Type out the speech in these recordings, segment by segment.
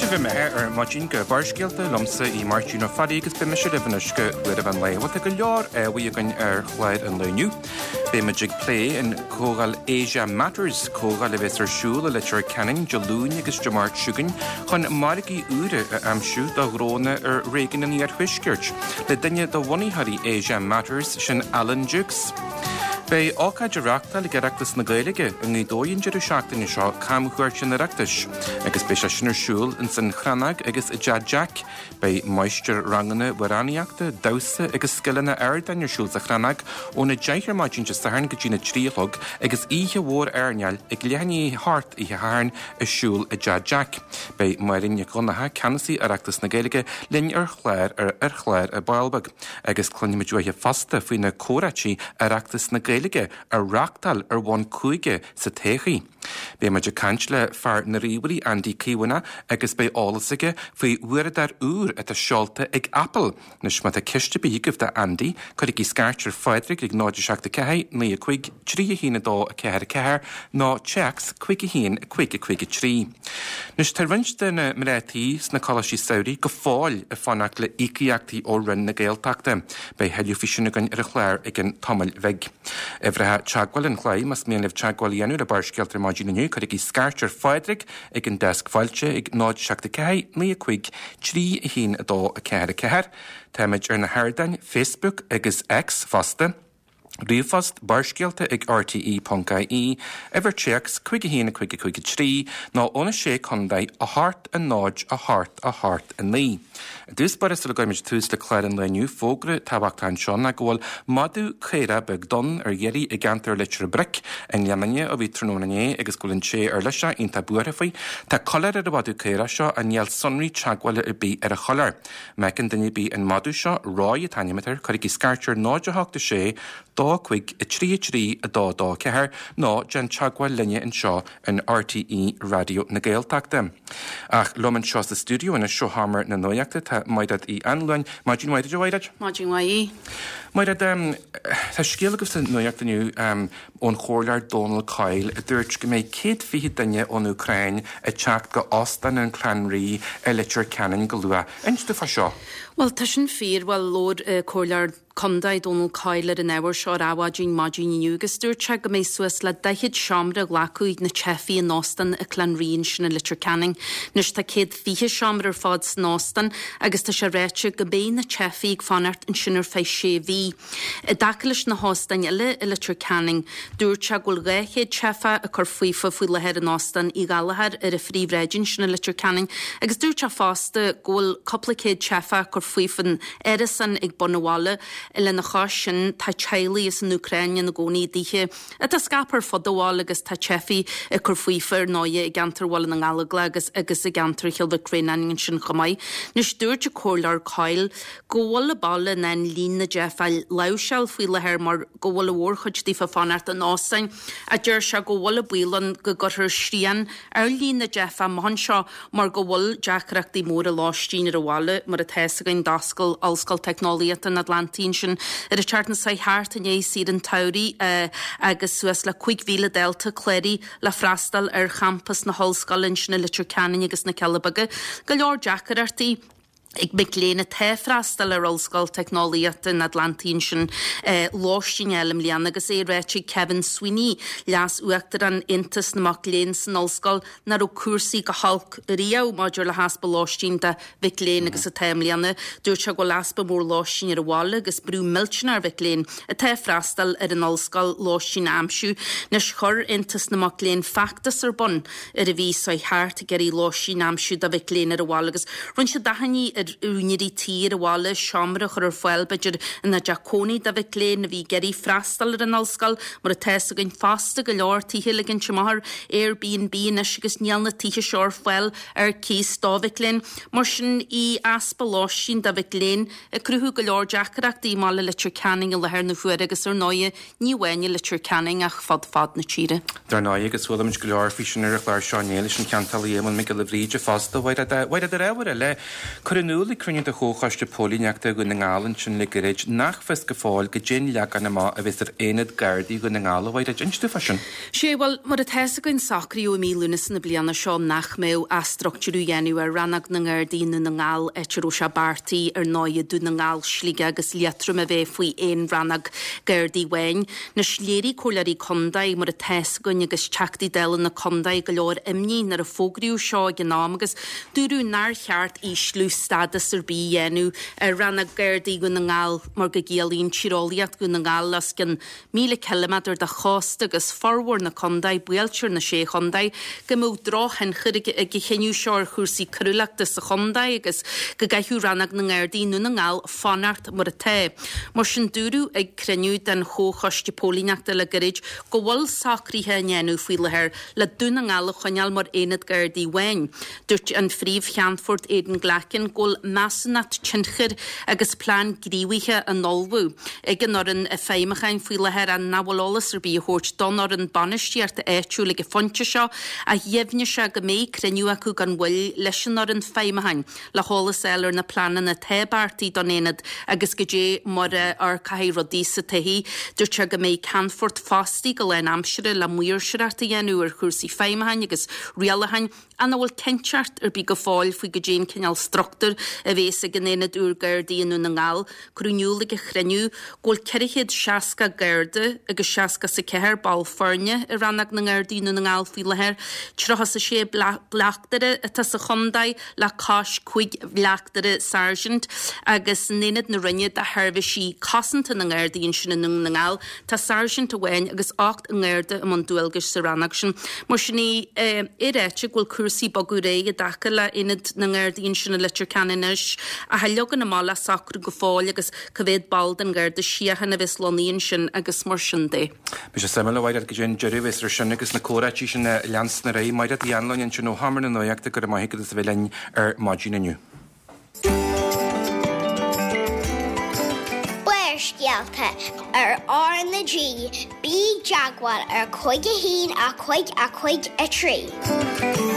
bhí me maidin go bharscéalta lomsa í Martin ó Fadí agus be me se libhanisce le an léhata go leor bhí gan chláid an leniu. Be me jig play in Cógal Asia Matters, Cógal le bheits siúla le tir canning, Jalún agus Jamart Sugan, chun marigi úre amsú da gróna régan in iar huisgirt. Le dinne da wanitharí Asia Matters sin Alan Jukes. Bei ácha dereachta le gereachtas na Gaeilge in ní dóin deireadh seachtain seo camchuir sin na reachtas, agus bei se sinar siúl in san chranag agus i Jack bei meisteir rangana waraniachta, dausa agus skillana dainir siúl sa chranag óna deithir maidin just sa hairn go dtína tríolog agus ihe mhór airneal ag leanaí hart ihe hairn i siúl i Jack. Bei mairin gonathe canasí areachtas na Gaeilge linn chléir chléir a bailbag, agus clunimid dúithe fasta faoin na córatí areachtas na Gaeilge rachtal bhain cúige sa téchaí. Bé me de cantle far na ríbrí Andy Cíwana agus bé álasige faoi uiradar úr at a seolta ag Apple. Nus mat a ciste bígah de Andy, chuir í scartir Frederick ag náidir seachta cehé, ní a chuig trí hína dó a ceir, ná checks chuig a hín a chuig trí. Nus tar rins na mrétís na colasí Saudi go fáil a fannach le íciachtaí ó rinn na Gaeltachta, bei heiliú fisisiúna gan ar a chléir ag an tomil veg. Efrathe teagháil an chléim mas mianamh teagháil dhéanú a barscealtar maidin aniu, chuir í scartir Frederick ag an desk fáilte ag náid seachta cehé, ní a chuig trí hín a dó a ceir. Táimid ar na hairdain Facebook agus X fasta. Ríomhfast barscialta ag RTE.ie, ever checks chuig a hína chuig trí, ná óna sé chundaid a hart a náid a hart a ní. Dús bar is le goimid tús le chléir an leniu fógra tabhachtán seán a ghfuil madú chéire beg don dhéirí i gantar litir bric an leanine a bhí trónané agus gúlann sé ar leise ionta buair faoi, tá choir ar a madú chéire seo a níall sonraí teagháile ar bí ar a choir. Mecin duine bí an madú seo ráid a tanimeter chuir í scartir náid a háachta sé dá chuig i trí a dá ceir ná gen teagháil linne an seo an RTE radio na Gaeltachta. Ach loman seo sa stúdio in a seohamar na nóiachta tá maidad í anluin. Maidin waidid a waidid? Maidin waidid. Maidad, tá scéalagus sa nóiachta nniu ón chóirlear Donald Kyle a dúirt go méid céad fiche duine ón Ukraine a teacht go ostan an clanraí a litir canan go lua. Einstu fa seo? Well, tá sin fír lord chóirlear Condaid Donald Kyle ar an éhar seo ráhádín maidin iniugus dúirte go méid suas le daichead seamra ghlacuid na chefií an Austin a clanraín sin a litir canning. Nus tá céad fiche seamra ar fád san Austin agus tá sé réite go bé na chefií ag fanart an sinar fé sé bhí. I dacalis na Austin eile a litir canning dúirte ghfuil réichéad chefa a chur fuifa fuil lehead an Austin i galahar ar a phríomhréidin sin a litir canning agus dúirte fásta ghfuil coplacéad chefa chur fuifan Edison ag Bonawala ile na chásin tá tealaí is an Ukraine na gcónaí dithe a tá scapar fodháil agus tá chefií a chur fuifar náide i gantarháil na ngalagla agus i gantar cheilbh Crénanin sin chomáid. Nus dúirte chóirlear Kyle go bhfuil balla na lín na Jeffail lauseil faoi lethir mar go bhfuil bhórchuid tífa fanart an Austin a dúir se go bhfuil builan go gurthir srían ar lín na Jeffa mahan seo mar go bhfuil deachreachtaí mór a láistín ar a bhile mar a theasagain dascail allscail technoliaat an Atlantín sin ar a chartan sa háart a nééis siad an taurí agus suas le 5,000 delta cléirí le freastal ar champas na hallscalin sin na litir canin agus na Cellabaga go leor deacarartaí ag begléna tefrastal ar allscail technoliaat in Atlantín sin láistín eilm líana agus réiti Kevin Sweeney leas uachtar an intas naach léin san allscail nar ó cuasaí go halc riamh maidir le haspa láistín de bhicléin agus a téim líana dúirt se go laspa mór láistín ar a bhála agus brú miltin ar bhicléin a tefrastal ar an allscail láistín amsú nes chur intas naach léin factas ar bun ar a bhí sa háart a geirí láistín amsú de bhicléin ar a bhála agus run se dahaní ar únirí tír a bhála seamra chur ar fáil beidir na Jacóní da bheith léin a bhí geirí freastal ar an allscail mar a teas a gin fasta go leor títhe le gin semahar Airbnb nes agus níal na títhe seoir fáil ar cís dá bheith léin mar sin í aspa láisín da bheith léin a cruthú go leor deachreachtaí mála litir canning a lethir na fuair agus ar náide níhhaine litir canning ach fad na tíre. Dar náide agus bhfuil go leor fí sin ar a chláir seánéile sin ceantalí éman me go le bhríide fasta bhaid a le chuir nula crunne de chóchaiste pólíneachta go na ngálan sin le goréid nach fes go fáil go dé leach an má a bheits éad gardaí go na ngála bhaid a instu fashion. Sé bhil mar a theasa goin sacríú mí lunas na blianana seo nach mé a structúrú dhéanú ar rannach na gádaíú na ngáil etirú se bartaí ar 9 dú na ngáil slíige agus liatrum a bheith faoi éon rannach gardaí wein. Na sléirí cólarí condaid mar a theasa goin agus teachtaí deile na condaid go leor imní nar a fógraú seo gnám agus dúrú nar cheart í slú stadas ar bí dhéanú ar rannach gardaí go na ngáil mar go géalaíonn tíróliaad go na ngáil as gin 1000 kilometr de chosta agus farhar na condaid bueltir na sé condaid go mó drochen chuige a gchéniu seoir chusaí cruúlaachta sa condaid agus go gaithú rannach na ngádaí nó na ngáil fanart mar a té. Mar sin dúrú ag creniu den chóchaiste pólíneachta le garid go bhfuil sacríthe nnéanú faoi lethir le dúna ngála choneal mar éad gardaí wein. Dúirt an phríomh cheanfort éan ghlacin ggóil measannat tinchir agus plán gríomhaithe an nolbú. Ag an oran a féimechain faoi lethir an nabholalas ar bí a thuirt don or an banisteart a éitú le go fonte seo a dhéimne se go mé creniu acu gan bhfuil leis an or an féimechain le hálas eir na planan na tébartaí don éad agus go dé mar ar caií rodí sa taí dúirt se go mé canfort fástaí go lein amsire le muirseart a dhéanú ar chusaí féimechain agus rialahain an bhfuil kenseart ar bí go fáil faoi go dé cinál structúr a bhés a gnéad úr gardaíonú na ngáil cruúniuúla go chreniu ggóil ceirichéad seaca garda agus seaca sa ceir ball farne i rannach na gardaíonú na ngáil faoi lethir trochas a sé bleachtere a tas a chondaid le cáis chuig bleachtere sergeant agus néad na rinne de tharbhisí cosanta na gardaíon sin na ngáil tá sergeant a bhain agus 8 an garda am an dúilgus sa rannach sin mar sinní éite ghfuil cuasaí bagú ré a dacha le inad na gardaíon sin na litir canis a heiliogan na mála sacrú go fáil agus cohéad bald an garda siachan a bheits loníonn sin agus mar sin dé. Bhí sé samla bhaid go dén jeirihs ar sin agus na córatí sin leans na ré maidad dhéanlainn sin ó hamar na nóachta go maithe is bhlein ar mádína nniu. Buairscealta ar na G, bí jaagwal ar 5 a 5 a 3.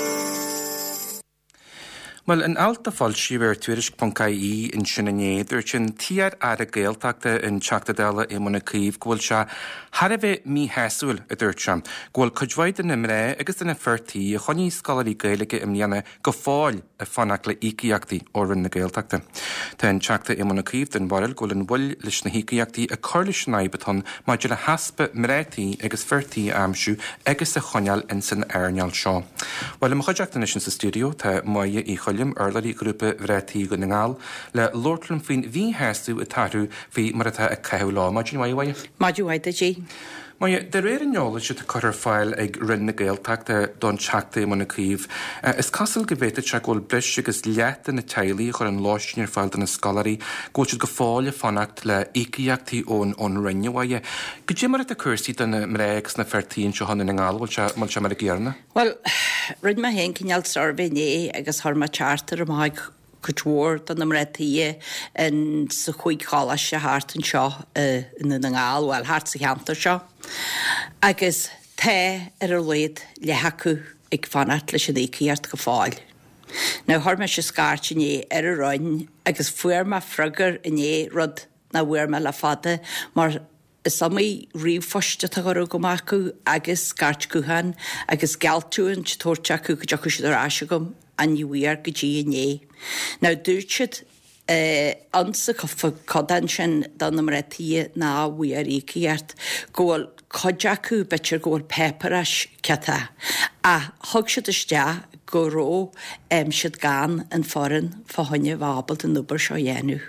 Well, an alta fáil siúir tuairis.caí in sinna néidir sin tíar ar a géalteachta in teachtadala i muna cíomh ghfuil se har a bheith mí heasúil a dúirt sem. Ghfuil chuidmhaid in imré agus ina fertíí a choní scalaí gaeilge im líana go fáil a fannach le íciaachtaí ó rinn na géalteachta. Tá an teachta i muna cíomh den baril ghfuil an bhfuil leis na íciaachtaí a chuirla snáibeton maidir le haspa mrétaí agus fertíí amsú agus a choneal in san airneal seo. Well, am chuideachta sin sa stúdio tá maia í choilm Erlarí grúpa bhreataí go na ngáil le lortlam faoin bhí heasú a tarú fhí mar atá a caiú lá. Maidin maihaid? Maidin a dé. Maia, de réir an neola si a chuir fáil ag rinn na géalteachta don teachta mna cíomh. Is casil go bhéta se ghfuil bris agus leata na tealaí chur an láistíar fáil na scalarí ghfuil siad go fáil fannacht le íciaachtaí ón rinnehaide. Go dé mar a chuirsaí den mréigs na fertíín seo hanna na ngáil bhil se mar a ggéarna? Well, rud ma hen cinneal sarbené agus harma charter am haig couture dan am rétaí in sa chuig chála se hart an seo in na ngáil well hart sa cheantar seo. Agus té ar a léad le hacu ag fanart leis an íciart go fáil. Now harma se scartí né ar a roin agus fuair ma frugur iné rud na bhuair me le fada mar is samí riomhfoiste a go gomacu agus scartcúhan agus galtúin tóirteachú go deacu siad ar aise gom a níhuiar go dtí iné. Now dúirt siad ansa codan sin dan am rétaí ná bhuiar íciart ggóil codeacu betir ggóil peparas ceta a thug siad iste go ró siad gan an foran fáhanne bhábal an nubar seo dhéanú.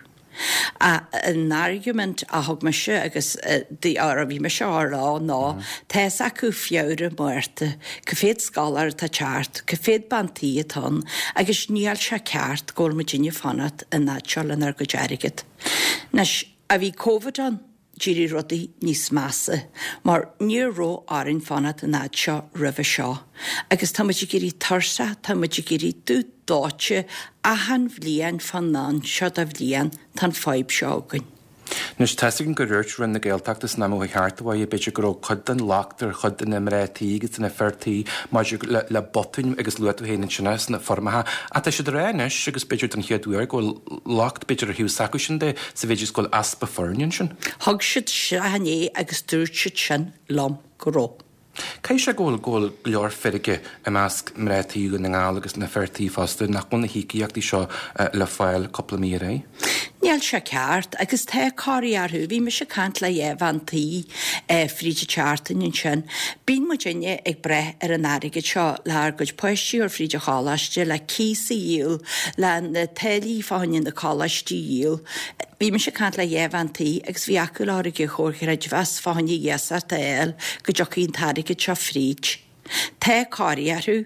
An argument a thug me se agus dí a bhí me se árá ná tees acu fiúre muirte, go féad scalar tá teart, go féad bantíí atá agus níall se ceart ggóil me dinne fanat in náseálan ar go deirigid. Nes a bhí COVID an dírí rudaí níos measa, mar níró árin fanat in náid seo ribh seo, agus tá muidir gurí tarsa, tá muidir gurí dú dáte a han bhlian fan ná seo a bhlian tan fáib seágain. Nus tesign go ruirt run na Gaeltachtas na mó cheartha a beidir go chud an láachtar chud in imrétíí agus na fertíí mar le botún agus luú héanaan sinna na formatha. A tá si réis agus beidir an chiaadúir go lácht beidir a hiú sacu sin de sa bhéidir go aspa fornin sin. Thg siad se hané agus dúirt siad sin lom goró. Cai se ggóil leor ferige a measc mrétíí go na ngáil agus na fertíí fásta nach gona hííachtaí seo le fáil coppla mí ré? Níl se ceart agus the choíarthú, bhí me se cant le éhhantaí fríide teartain sin. Bín mu déine ag breth ar an airige seo le go poistí ar fríide chálaiste le císa díal le na telí fáin na chálaistí díal. Bhí me se cant le éhhantaí agus bhí acu láige chóirchaid bheas fáinní dhéasart éil go deochaín tairige seo fríd. The choíarthú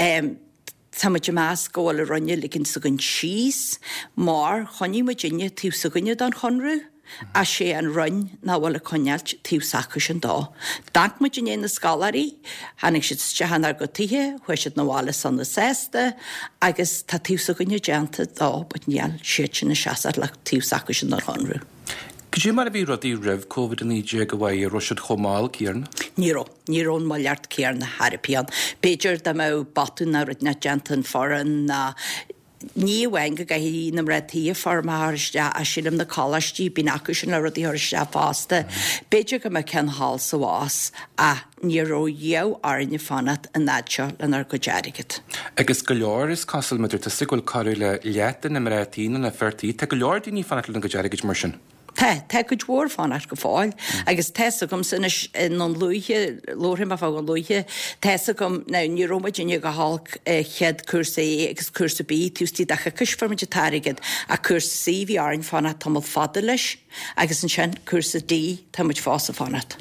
Táid más ggóil a runne liginn sa gon síos, mar choní mu dinne tíú sa gunne don chonrú, a sé an run ná bhfuil a conealt tíú sacu sin dá. Dank mu dinné na scalarí, hanig siad stehanar go tithe, chuir siad nóhála san na sésta, agus tá tíú sa gunne deanta dá bud neal siad sin na seaar le tíú sacu sin don chonrú. Cydí mar a bhí rodí rih COVID-19 go bhhaid a roisiad chomáil céarna? Nírón máart céarna Harpian. Beidir da mé batún na rud na gentan foran na ní bhain go gaí na rétíí formáiste a sílim na choistí bí acu sin le rudí thuiriste fásta. Beidir go me cen hall sa bhás a níró dhéh airne fanat a nádseo lenar go deirigad. Agus go leor is cosal muidir tá sigúil choú le leatan na rétíí na fertíí, tá go leor daoine fanat le go deirigad mar sin. Tá go dúór fánar go fáil, agus teessa gom san non luúthe lórim a fá go luúthe, teessa gom ná ní Rómaidine go hálk chead cursaí agus cursa bí tústí dacha cusformide tarigad a cursaí bhí áin fána tamil fada leis, agus an sin cursa dí tamid fása fánat.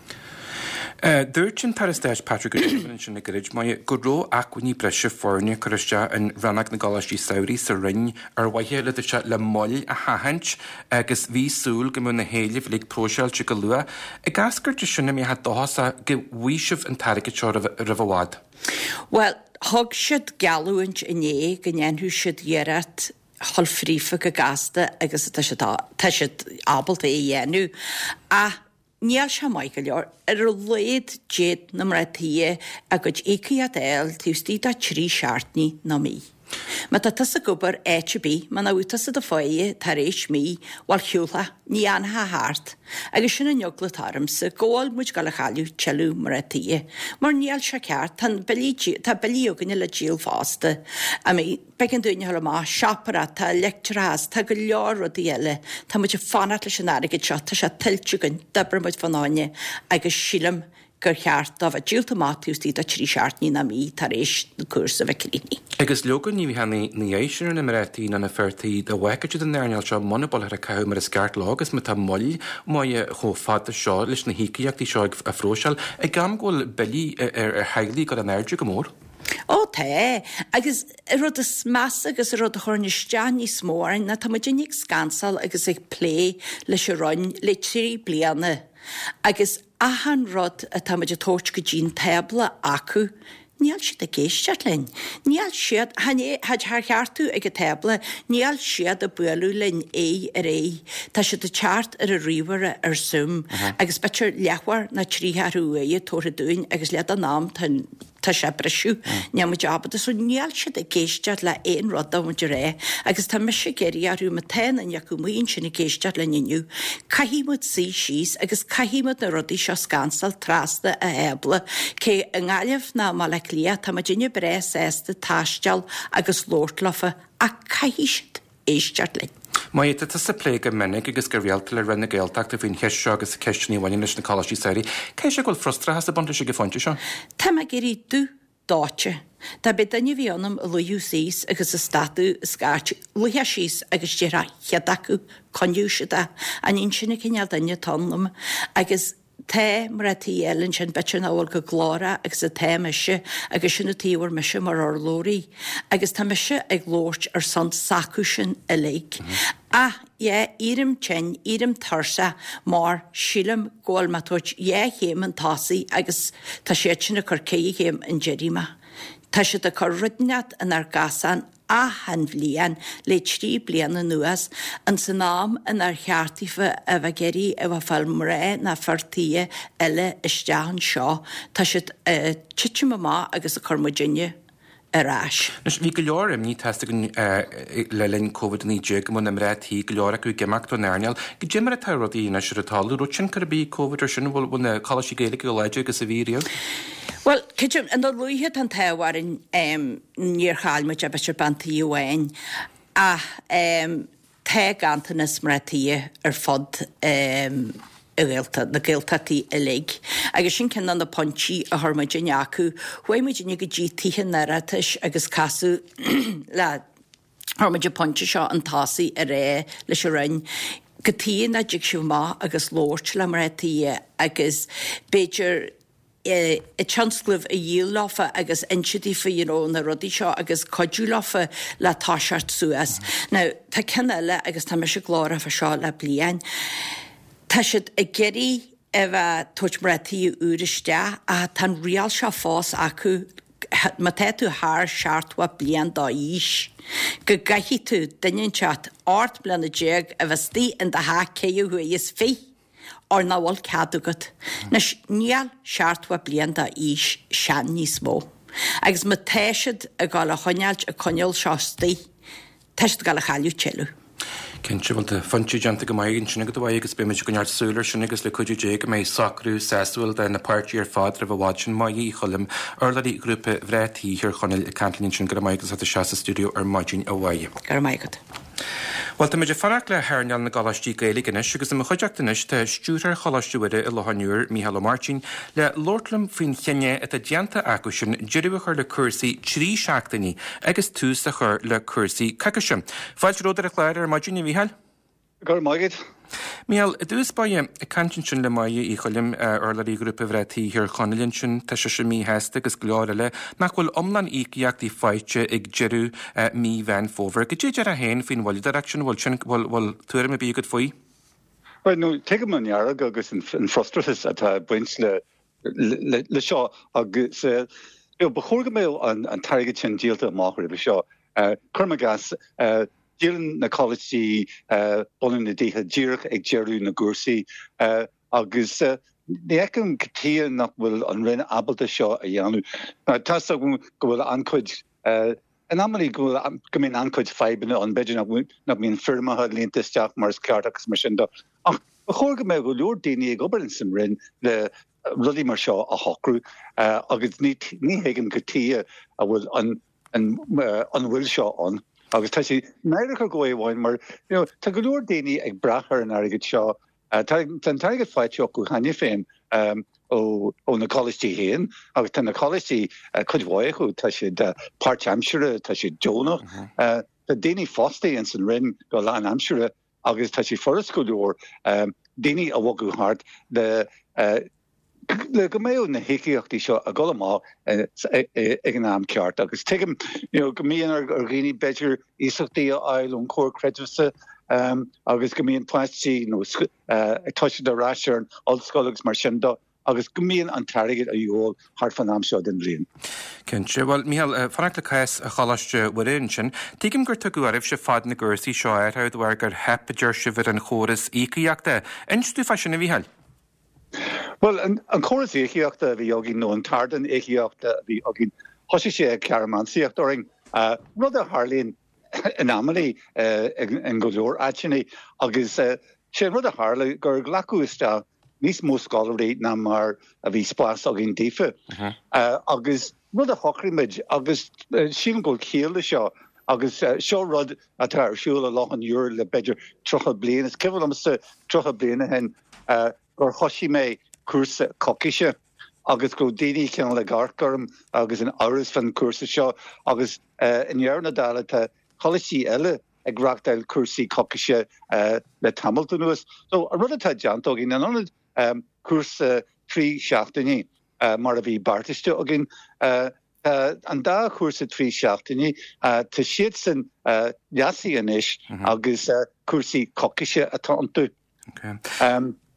Dúirt sin Paristéis Patrick sin na goid mai go ró acuní breise fórne chuiste an ranach na gáistí saoirí sa rinn ar bhaithe le se le moll a hahaint agus bhí súl go mú na héileh lí próseil se go lua. I gascuirte sinna mé hat dása go bhuiisih an tarige seo ra bhád. Well, thug siad galúint iné go nnéanú siad dhérat hol frífa go gasta agus tá siad ábalta dhéanú a níl se mai go leor ar léad jéad na mratíí a go éciad éil tústí a trí seaartní na mí. Ma tá tas a gobar éitebí man átas a fáie tar éis mí bhil hiúla ní antha háart, agus sinna neogla tarm sa ggóil muid gal a chaú teú mratíí, mar níl se ceart tá belíoganine le díal fásta a mí begin dúine hela má seapara tá lecturás tá go leor a díile tá muid fanat leis an aige seo tá se tiltúgann dabar muid fanáine agus sílam gur cheart a bheith díaltamáústí a trí seaartní na mí tar éis na cuasa bheith líní. Agus logan ní hena na éisiir na rétíí na fertíí de bhaicide an neirneil seo monopol ar a ceh mar a sceart lágus me tá moll mai cho fada seo leis na hííachtaí seo a fróseil ag gam ghil belí ar heiglaí go an airde go mór. Ó té, agus rud is meas agus rud a chornisteán ní smór na tá nig scansal agus ag plé leis roin le trí bliana. Agus ahan rud a táid a tóirt go dín tebla acu, níl siad a géisteart lein. Níl siad had cheartú ag a tebla, níl siad a buú lein a ré, tá siad a teart ar a riomhare ar sum, agus betir lehhar na tríthú é tóra dúin agus lead a nám tá sé breisiú neamid abada so níl siad a géisteart le éon rud a muidir ré, agus tá me sé géirí arú me tein an jaú muon sin na géisteart le nniu. Caihímod sí síos agus caihímod na rudí seo scansal trasta a hebla, cé an gáileh ná má le lia tá dinne bre sésta táisteal agus lóirtlafa a caihíisiid éisteart lein. Mai tá sa plé go minic agus gur bhéalta le rinne Gaeltacht a bhín heisio agus ceistení bhaine leis na choistí saoirí. Cé sé goil frustra has a bonta sé go fáinte seo? Tá me géirí dú dáte. Tá be danne bhíonnam a luú síos agus a statú scaart luthe síos agus déra cheadaú conúisiida a ín sinna cineal danne tannam agus té mar a tí eann sin betin áhil go glára agus a téimiise agus sinna tíhar meise mar ar lóí, agus tá meise ag glóirt ar san sacu sin a léig. Írim tin, írim tarsa mar sílam ggóil matóid chéim an tásaí agus tá sé sinna chur cé chéim an jeríma. Tá si a chu rudneat an ar gasan a han bblian le trí blian an nuas an san nám an ar cheartífa a bheith geirí a bheith falmré na fartíe eile istean seo tá si tite má agus a Cormagine arás. Nus bhí go leor ní testagan le linn COVID-19 go mna rétí go leor acu gemacht an airneal, go Jimar a tarodí na se talú rutin car bí COVID ar sin bhfuil buna choisi géala go leide agus a bhírio? Well, Kijim, and the Luihet and Tawar in near Halmich, a bishop anti UN, Tag Antonis Maratia or Fod, the Giltati a leg. I guess you can on the punchy a Hermaginaku, where Majiniga GT and Naratish, agus Casu, la Hermaja Punchy shot and Tassi a re, Lisharin. Gatia na Jigshuma, agus Lorch Lamaratia, agus Bajer. A chancellor a yearloffa agus initiative na rudí seo agus codúloffa le táseart suas. Now, tá cinile agus tá me se glóra fa seo le blian. Tá siad a geirí a bheith tuaitmretíí úriste a tan rial seo fós acu ma te tú haar seartwa blian da ís. Go gaihi tú dain chat art blian a jeg a bheith stí in de ha céu hu is fi. Or na wal cadúgat. Nes níal seartwa blian da ís sean níos mó. Agus ma teisiid a gáil a chonealt a coneal seostí, teisiid gáil a chailú tseilú. Kense bhil de fanti janta go maigin sinna go bhaid agus béimiid go neart súlar sin agus le chuidir dé go méid sacrú sesúil de na páirtí ar fád ra bhháid sin maí cholim arlaí grúpa bhrétíí hir chonil cantlín sin go maigus a seasa stúdiú ar maidin a bhaid. Gar maigad. Well, tá meidir farach le hairneal na galastí gaeilge inis, agus am chuideachtanis tá stúrar chalaistúide i Lohanúr Mícheál Martin le Lortlam faoin chenne a dianta acu sin deireadh chuir le cursaí trí seachtaí agus tús a chur le cursaí caiceise. Fáilte ród ar a chléir ar maidin Mícheál? Gar maigad. Mícheál, dús baie a cantin sin le maie í cholim arlaí grúpa bhrétíí hir chonilinn sin tá se mí heasta agus glóra le nach bhfuil omlan íceachtaí fáite ag jeú mí bhein fóver. Go dé dear a héin faoin bhil direction bhil sin bhil tuair a bí go faoi? Well, no, take a maniara agus in frustratus at buins le seo agus bechorga mé an target sin díalta máchir le seo. Curmagas Dílan na college bonin na díthe díirech ag jeú na gúsaí agus Nécem catia nach bhfuil an rinne abalta seo a dhéanú. Tá go bhfuil ancuid an amalí go mbeidh ancuid febanna an beidir nach bhíon firmathe líontasteach mar ceart agus mar sin do. Ach ba chóir go mbeidh go leor daoine ag obair an san rinn le rudí mar seo a hocrú agus ní héigean catia a bhfuil an bhfuil seo an. Agus tá sí neidir go bhhain mar tá go leor daoine ag brathar an airgid seo tan target feiteo go haine féin ó na college héin agus tan na college chudhhaú tá si de Part Hampshire tá si Jonah tá daoine fóstaí an san rinn go lean Hampshire agus tá si forras go leor daoine a bhagu hart le go méú na héiciíochttaí seo a golamá ag an am ceart agus tuigim go mííon ar rií beidir ísachtaí ail ón cór creidmhsa agus go mííon pleistí tuisi de ráisiir an oldscoilegus mar sin do agus go mííon an tarigid a dheol hart fan am seo den bblion. Kense, well, Mícheál, fanach le cais a chalaiste bhuiin sin, tuigim gur tu go aribh se fad na gúsaí seo airthe bhar gur hepaidir sibhir an chóras íciíochta. Instú fa sin na Mícheál? Well, an choras éiciíochta bhí agin nó an tardan éiciíochta bhí agin thoisi sé cearmansaíocht oring rud a Harlíonn an amalí an go leor áitina agus sé rud a Harla gur ghlacu iste níos mó scolarí ná mar a bhí spás agin dífa agus rud a hochrimid agus sílan go chéal seo agus seo rud a tarsúil a lochan dúr le beidir trocha blian is cefal amsa trocha bliana hen gur thoisi mé cuasa coiciise agus go daoine cean le garcarm agus an áras fan cuasa seo agus in dhearna dála tá cholatí eile ag reachtail cuasaí coiciise le Hamilton nuas. So a rud atá deanta agin an anad cuasa trí seachtaí mar a bhí bartaiste agin an dá cuasa trí seachtaí tá siad san deasaí inis agus cuasaí coiciise atá antú.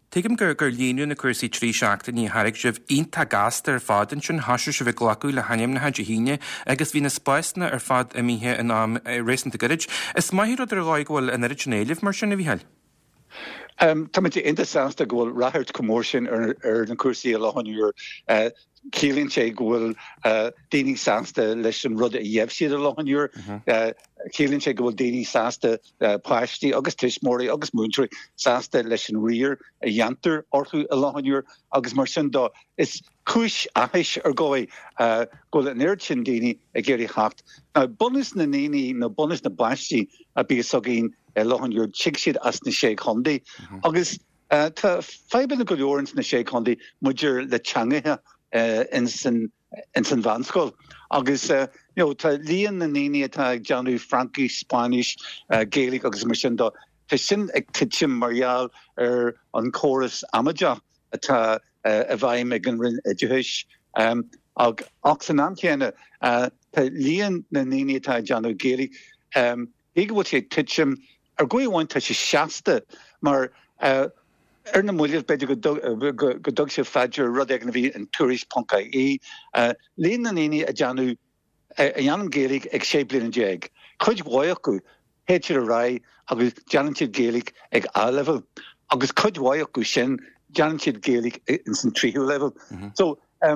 Tuigim gur líonú na cuasaí trí seachta ní haigh sibh ionta gastar ar fádan sin hasú se bh glaú le haim na haidir híine agus bhí na spáisna ar fad a míthe in am réanta goid. Is maithir ar gáighil in originéileh mar sin a bhíhall? Tá muid interesanta gohfuil rathirt cummór sin ar na cuasaí a láhanúr cílíonn sé gohfuil daoine sásta leis an rud a dhéobh siad a láhanúr, cílíonn sé gohfuil daoine sásta páistí agus tuismóirí agus múntrí sásta leis an riar a dheantar orthú a láhanúr agus mar sin dá is cúis ahais ar gáid gohfuil an aird sin daoine a géirí hacht. Bonus na naoine nó bonus na baistí a bí sogín láhanúr tiig siad as na sé chundaí agus tá feiban na go leorint na sé chundaí muidir le teangaithe in san vanscoil. Agus tá líon na naoine atá ag deanú Frankish, Spanish, Gaelic agus mar sin dá. Tá sin ag titim margheall ar an chóras amadeach atá a bhaim me an rinn a dúis. Ag san amchéanna tá líon na naoine atá ag deanú Gaelic. Ige bhfuil sé titim ar gcuiháin tá sé seasta mar ar na múliad beidir go dog sé feidir rud ag na bhí an tourist.ie líon na naoine a deanú a dheanam Gaelic ag sé bliain an déag. Chuid mhaith acu héitir a rá agus deanam siad Gaelic ag A-level agus chuid mhaith acu sin deanam siad Gaelic in san tríú level. So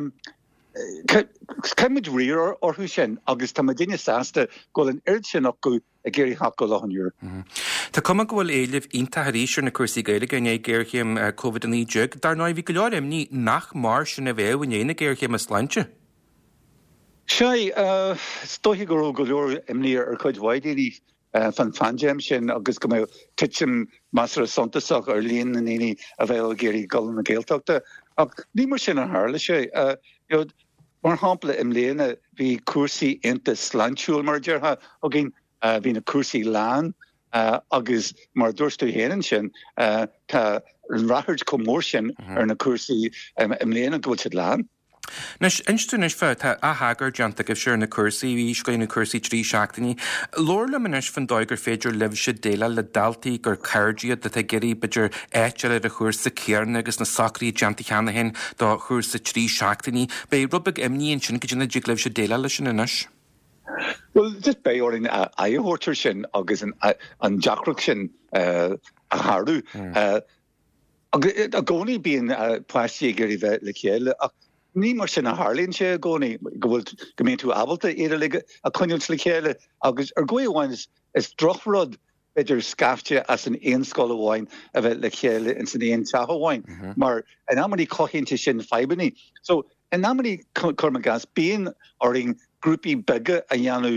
Ceimid riar orthú sin agus tá daine sásta go an aird sin acu a géirí hac go láhanúr. Tá cuma gohfuil éileh ionta haríisiir na cuasaí Gaeilge in géirchéim COVID-19, dar ná bhí go leor ní nach mar sin a bheith in dhéana géirchéim a sláinte? Sé stoigh go leor imní ar chuid mhaidíní fan fanjam sin agus go mé titim Master Santasach ar líon na naoine a bheith géirí galan na Gaeltachta. Ach ní mar sin an hála sé. Mar hampla im léana bhí cuasaí inta sláintiúil mar deartha a gin bhí na cuasaí lán agus mar dúirstú héanaan sin tá an rathirt cummór sin ar na cuasaí im léana dúilt siad lán. Nes instúnis fe tá a hagar deanta go seir na cuasaí bhí scoin na cuasaí trí seachtaí. Lór le manis fan dóigur féidir leh se déile le daltaí gur cairdiad de geirí beidir éiteile a chuir sa céarna agus na sacraí deanta cheanna hen dá chuir sa trí seachtaí, Bei rubig imníon sin go dtína dig leh se déile lei sin inis. Well, just bei orin aihortur sin agus an jacrach sin a haru. A goni bíon pláistí géirí bheith le chéile. Ní mar sin a Harlíonn sé gcónaí go bhfuil go mbeadh tú abalta éidir a chuinúilt le chéile agus ar gcuiháin is drochrod beidir scafte as an éon scoil amháin a bheith le chéile in san éon teach amháin. Mar an amí cochínta sin feibanní. So an amí chumagás bíon oring grúpi bege a dheanú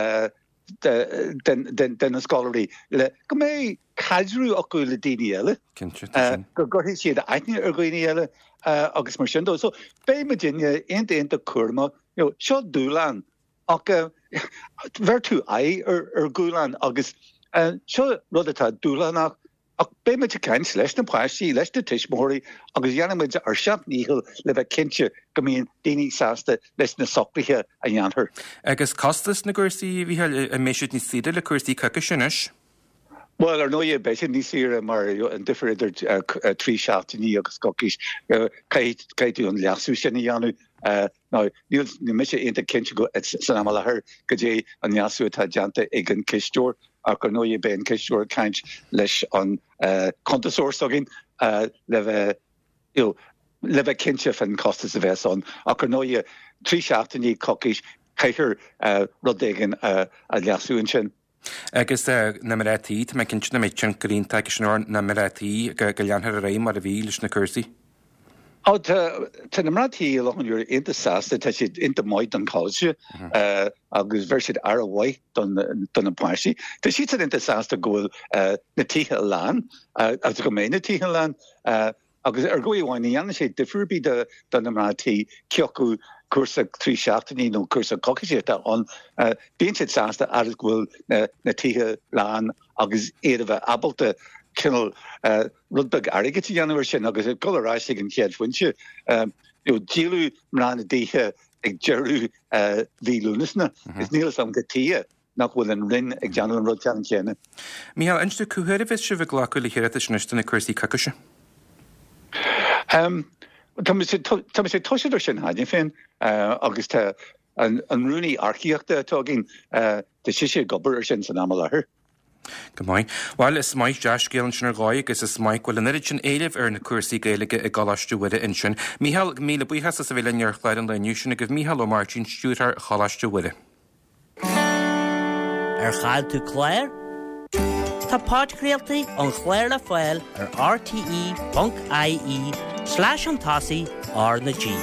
den scolarí le go mé caidrú acu le daoine eile go gurthaí siad aithne ar gcuoine eile agus mar sin dó. So bé me dinne einta cuama seo dúlan ach bhar tú ar gúlan agus seo rud atá dúlanach ach bé me ceint leis na páistí leis na tuismóirí agus dhéanamid ar seap níhil le bheith cinse go mbíonn daoine sásta leis na socraithe a dheanthar. Agus costas na cuasaí bhí a méisiid ní siad le cuasaí coca sinis? Well, ar nóie beisi ní sire mar an differidir trí seachtaí agus Scottish caiitú an leasú sin dheanú níl mis inta cinse go san am lethir go dé an leasú atá deanta ag an cisteúr ach gur nóie ben cisteúr caint leis an contasóir agin le bheith cinse fan costas a bheith an ach gur nóie trí seachtaí Scottish caiithir rud éigen a leasúin sin. Agus na marétaí tá cin na méid sin gorínta agus sin na marétaí go leanthar a réim mar a bhí leis na cuasaí. Tá na marétaí lehanúir inta sásta tá siad inta maid an cáilse agus bhir siad ar a bhaid don an páistí. Tá siad inta sásta gohfuil na tithe lán agus go mé na tithe lán agus ar gcuiháin dhéanana sé difriúbí don na marétaí ceochú cuasa trí seachtaí nó cuasa cocaisiirta an bíonn siad sásta agus bhfuil na tithe lán agus éad a bheith abalta cinnal rudbeg airgetí dhéanamhar sin agus goráis an chéad fuinse. Díalú mrán na ddíthe ag dearú bhí lúnasna, is nílas am gotí nach bhfuil an rinn ag deanú an rud tean chéine. Míhall, instú cúthir a bheith si bh ghlacu le chéad isneiste na cuasaí cocaise? Tá sé toisiidir sin haidin féin agus tá an rúnaí arciíochta atá gin de siise gobar sin san am lethir. Gomáin. Bhil is maith deas géalann sin ar gáid agus is maith bhfuil an irid sin éileh ar na cuasaí gaeilge i gálaiste uide in sin. Míhall míle buchas sa bhfuil ar chléir an leniu sin agus Míhall ó Martin stúrthar chalaiste uide. Ar chail tú chléir? Tá páidcréaltaí an chléir le fáil ar rte.ie/an-tasaí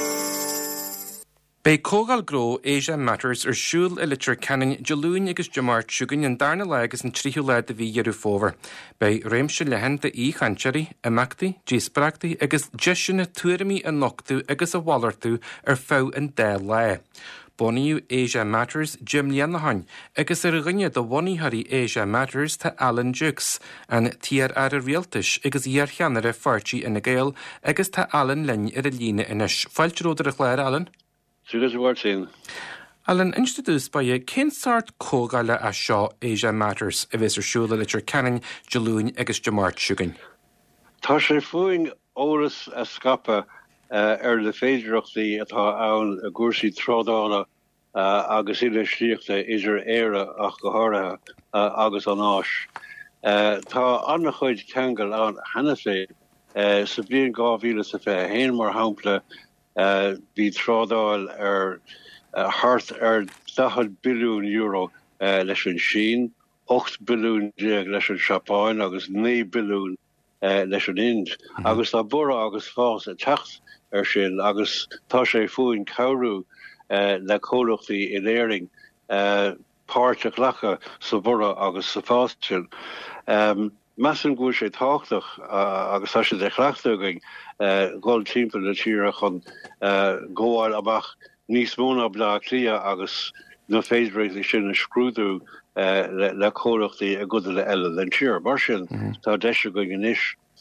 Bei cógáil gró Asia Matters ar siúil i litir canin Jolún agus Jamart siúgan an darna legus an tríú leid a bhí dhearú fóver. Bei réimse lehan de í chansearí, amachtaí, díosparachtaí agus deisina tuairimí a nochtú agus a bhhalartú ar fá an dé le. Bonniú Asia Matters Jim Lianahain agus ar rinne do bhaníthaí Asia Matters tá Alan Jukes an tíar ar a rialtas agus dhearcheanar a fartí ina gael agus tá Alan linn ar a lína inis. Fáilteródar a chléir, Alan? Sugas bhhar sin. Alan, institús ba cén sort cógáile a seo Asia Matters a bheits ar siúla litir canin Jolún agus Jamart siúgan? Tá sé fuing óras a scapa ar le féidireachtaí atá ann a gúrsaí trádála agus ile slíochta idir éire ach go háirithe agus an áis. Tá anna chuid ceangal an hena fé sa bliain 2005 héan mar hampla bhí trádáil ar hart ar 10 billiún euro leis an Sin, 8 billiún leis an Seapáin agus 9 billiún leis an Ind. Agus tá bura agus fás a techt ar sin agus tá sé fuin cabhrú le cólachtaí in éiring páirte lecha sa bura agus sa fásin. Meas an gúil sé táchtach agus tá sé de chleachtugaing gáil timppla na tíre chun ggóáil amach níos móna blá clia agus na féidiréis sin a scrúdú le cólachtaí a goda le eile den tír. Mar sin tá deise go inis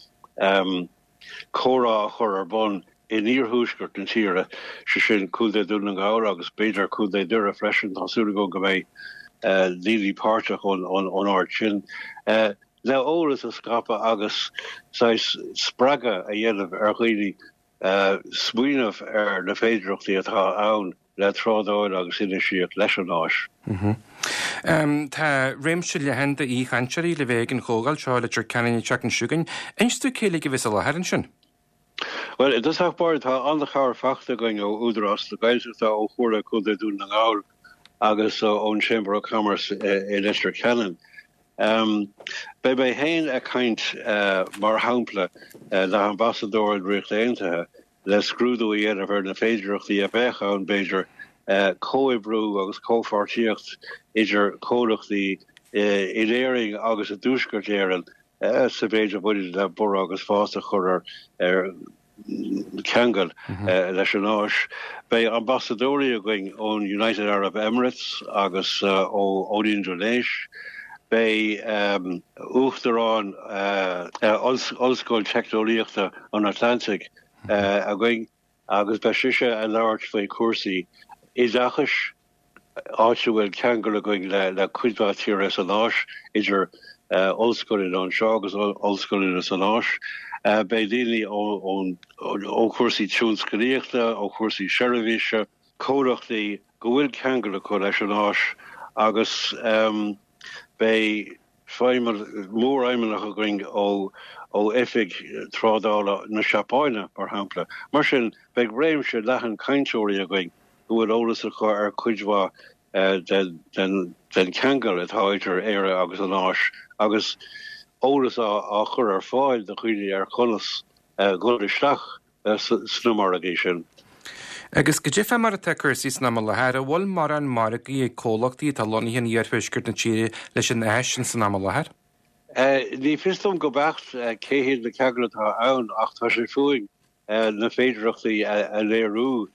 córá chur ar bon in íorthúsgurt an tíre se sin cúlda dún an gáir agus beidir cúlda dure freisin tásúla go go bhéh lílí páirteach ón áir sin. Le óras a scapa agus spraga a dhéanamh ar chuoine smuoinmh ar na féidireachtaí atá ann le trádáil agus inisíocht leis an áis. Tá réimse lehan de í chansearí le bheith an chógáil seo litir canin teach an siúgan. Instú céala go bhís a leharann sin? Well, it does have part tá an char fachta going ó údras le gaiiltá ó chóra chunda dún na gáir agus ón Chamber of Commerce in Leicester Cannon. Bei hain a kaint mar hampla le ambassador richt einaithe le scrúdú dhéanamh ar na féidireachtaí a becha an Beiidir cóibrú agus cófartíocht idir cólachtaí in éiring agus a dúsgurt éan sa bhéidir bud le bur agus fásta chur ar ceangal leis an áis. Bei ambassadóí going ón United Arab Emirates agus ó Indonéis. Bei uachtarrán ollscoil teicnolíochta an Atlantic a going agus bei siise a láirt faoi cuasaí idachas áitiúil ceangal a going le cuidbá tíre an áis idir ollscoilin an seo agus ollscoilin an áis. Bei daoine ó cuasaí tiúnscoíochta ó cuasaí seirbhíse cóireachtaí go bhfuil ceangal acu leis an áis agus bei feimar mór aimimeach a going ó effig trádála na Seapáine mar hampla. Mar sin beag réimse lehan cainteoirí a going go bhfuil ólas a chu ar cuidmhá den ceangal atá idir éire agus an áis agus ólas a chur ar fáil de chuoine ar cholas go isteach snumar a gé sin. Agus go ddífa mar a tecursaí na lethir a bhfuil mar an margaí ag cólachtaí tá loníthaí dhearfeisgurt na tíre leis an éis san na lethir? Ní fistom go becht céhéad le ceaglatá ann ach tá sé fuing na féidireachtaí a léirú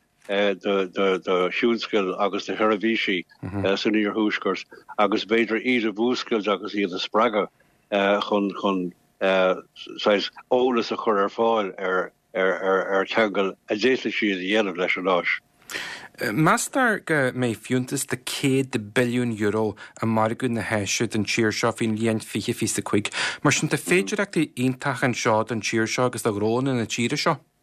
de siúnscoil agus de Herabhísí san íorthúsgurt agus beidir iad a bhúscoil agus iad a spraga chun ólas a chur ar fáil ar teangal a déitla siad a dhéanamh leis an áis. Meastar go mé fiúntas de 100 billiún euro a margún na heisiid an tíir seo hín líon 25 mar sin de féidireachtaí iontaach an seo an tíir seo agus a gróna na tíre seo?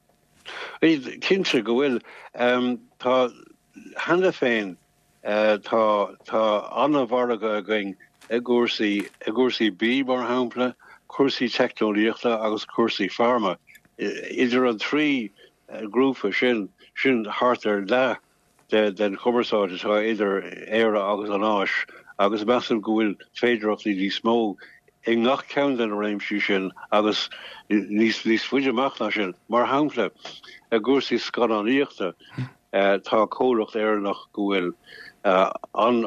Kinse go bhfuil tá hena féin tá anna bharga going a gúrsaí bí mar hampla, cuasaí technolíochta agus cuasaí pharma. Idir an trí grúpa sin hartar le den chumarsáid tá idir éire agus an áis, agus meam go bhfuil féidirochtaí dí smó ag nach ceann den réimsú sin agus níos fuideach na sin mar hampla a gúrsaí scannaíochta tá cólacht éireannach go bhfuil an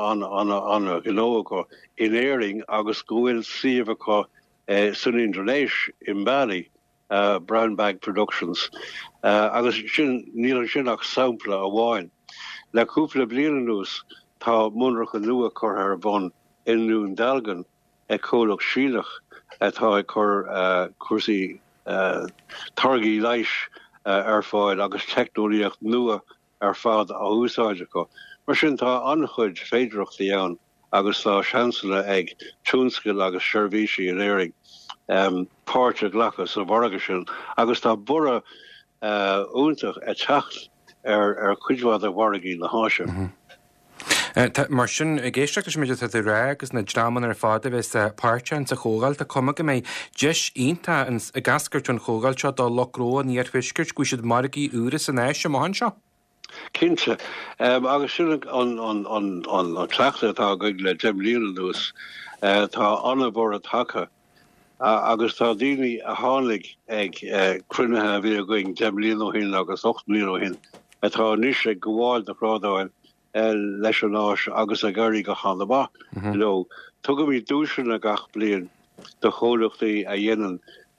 gó in éing agus go bhfuil siomhá san Indraléis in Bali Brown Bag Productions agus níl sinach sampla a bháin. Le cúpla bliain nús tá munracha nua chur ar bhain inún dalgan cólach sílach tá chur cuasaí targaí leis ar fáil agus technolíocht nua ar fad a úsáide go. Mar sin tá anchuid féidirochtaí ann agus tá seansala ag túnscail agus seirbhísí in éiring páirte glachas a bharga sin agus tá bura úntaach a teacht ar chuidhvád a bhargaí na háise. Mar sin géisteachtas méidir a ré agus na dráman ar fáda bheits páirte an sa chógáil tá cuma go méid deis ionta a gascairt an chógáil seo dá lochró a níor fiscirt go siad margaí úras san éis sem an seo. Kinse agus sin an cleachta tá go le demlíon nús tá anna bhór a take agus tá daoine a tháinig ag crunethe bhí a going demlíon ó hin agus 8 mlíon ó hin tá níos ag gháil na prádáin leis an áis agus a gairí go chandaba. Tu go bhí dúsin a gach blion de chólachtaí a dhéanaan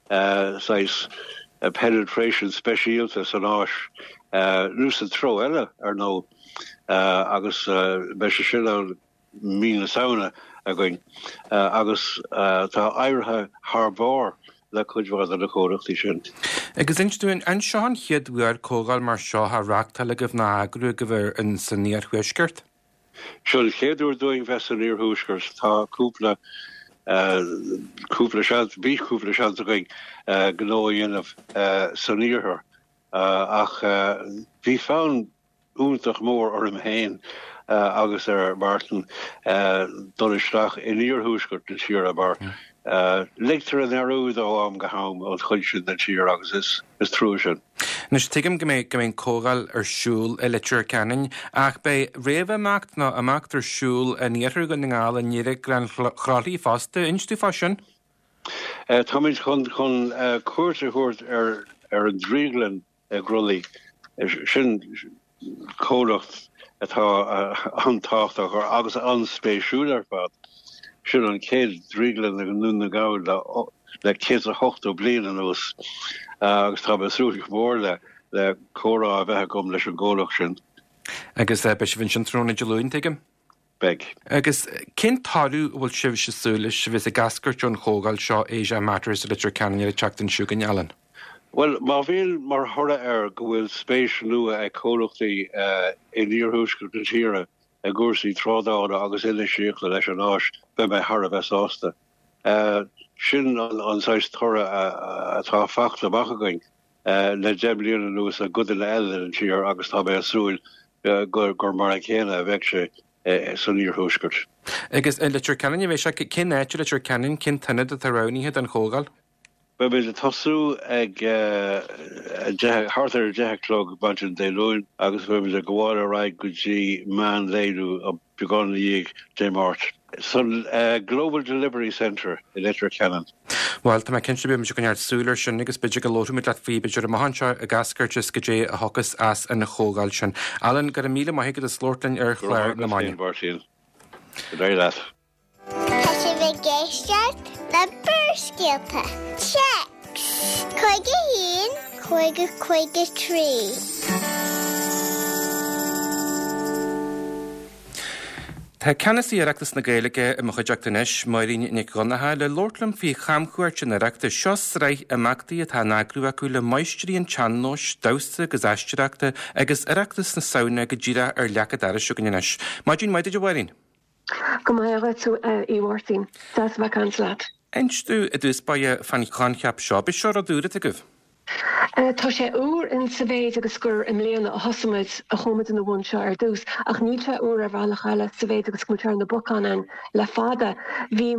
penetration speisialta san áis nús an tro eile ar nó agus be se sin an mína saona a going agus tá áirithe thbáir le chuidhhar a chólachtaí sin. Agus instúin an seán chiadhuiar cógáil mar seo a reachtal a goh nágrú go bhfuir an san níor thuisgurt? Seán chéadúir doing bheits an níor thuisgurt tá cúpla bíúpla sean a going gnó dhéanamh san níorthar ach bhí fán úntaach mór ar an héin agus ar Martin donisteach in níor thuisgurt na siar a bar. Leictar an arúd ó am go ham ó chuid na tíir agus is trú sin. Nus tuigim go mbeidh cógáil ar siúl i litir canin ach be réamh amacht ná amacht ar siúl a níorthar go na ngáil a níire gran chrálaí fásta instú fá sin? Tá muid chun cuairteúirt ar an dríglan grolaí sin cólacht atá antáchtach agus anspéisiúil ar fad. Sin an céad dríglan a nún na gáil le cé a 8 blian an ús agus tá besrúach mór le córá a bheitthe gom leis an ggólach sin. Agus be se bhín sin tróna deúin tuigim? Beg. Agus cin tarú bhfuil sibh se súla se bhís a gascairt an chógáil seo Asia Matters a litir canan ar teachtain siúgan ealan. Well, má bhíon mar thora ar go bhfuil spéis nua ag cólachtaí i níorthúscail na tíre a gúrsaí trádáda agus ile síochla leis an áis be mé thar a bheits ásta. Sin an sáis thora atá fachta bachagoing le demlíon an nús a godan le eile an tíar agus tá bé asúil gur mar a chéine a bheith sé san níorthúscairt. Agus litir canan bhéis se cin éitir litir canan cin tanad a tarráníhead an chógáil? Be be tasú ag hartar delog budget dé loin agus be a goáil a raid gotí man léú a began dhéag dé Mart. Son Global Delivery Centre in Litre Cannon. Well, tá cin se bim se gonneart súlar sin agus beidir go lótumid le fí beidir a mahanseo a gascartis go dé a hogus as in na chógáil sin. Alan go míle maigad a slórtain ar chléir na main. Tá sé bheith géisteart na burscéalta. Checks. Chuige hín, chuige trí. Tá ceanasí areachtas na Gaeilge i mo chuideachtanis marín nig gonathe le lortlam fí chamchuirt sin areachta seos raith amachtaí a tá nagrú acu le maistriíon teannós dása agus aisteachta agus areachtas na saona go ddíra ar lecha dar siúganis. Maidín maidir bhhaín? Go mai tú íhhairtín, das bheith cancelat. Einstú a dús ba fannig conceap seo, be seo a dúra a goh? Tá sé úr in savéid agus gur im léana a hosamid a chomid in na bhain seo ar dús ach níte úr ar bhela chaile savéid agus mutear na bocanan le fada bhí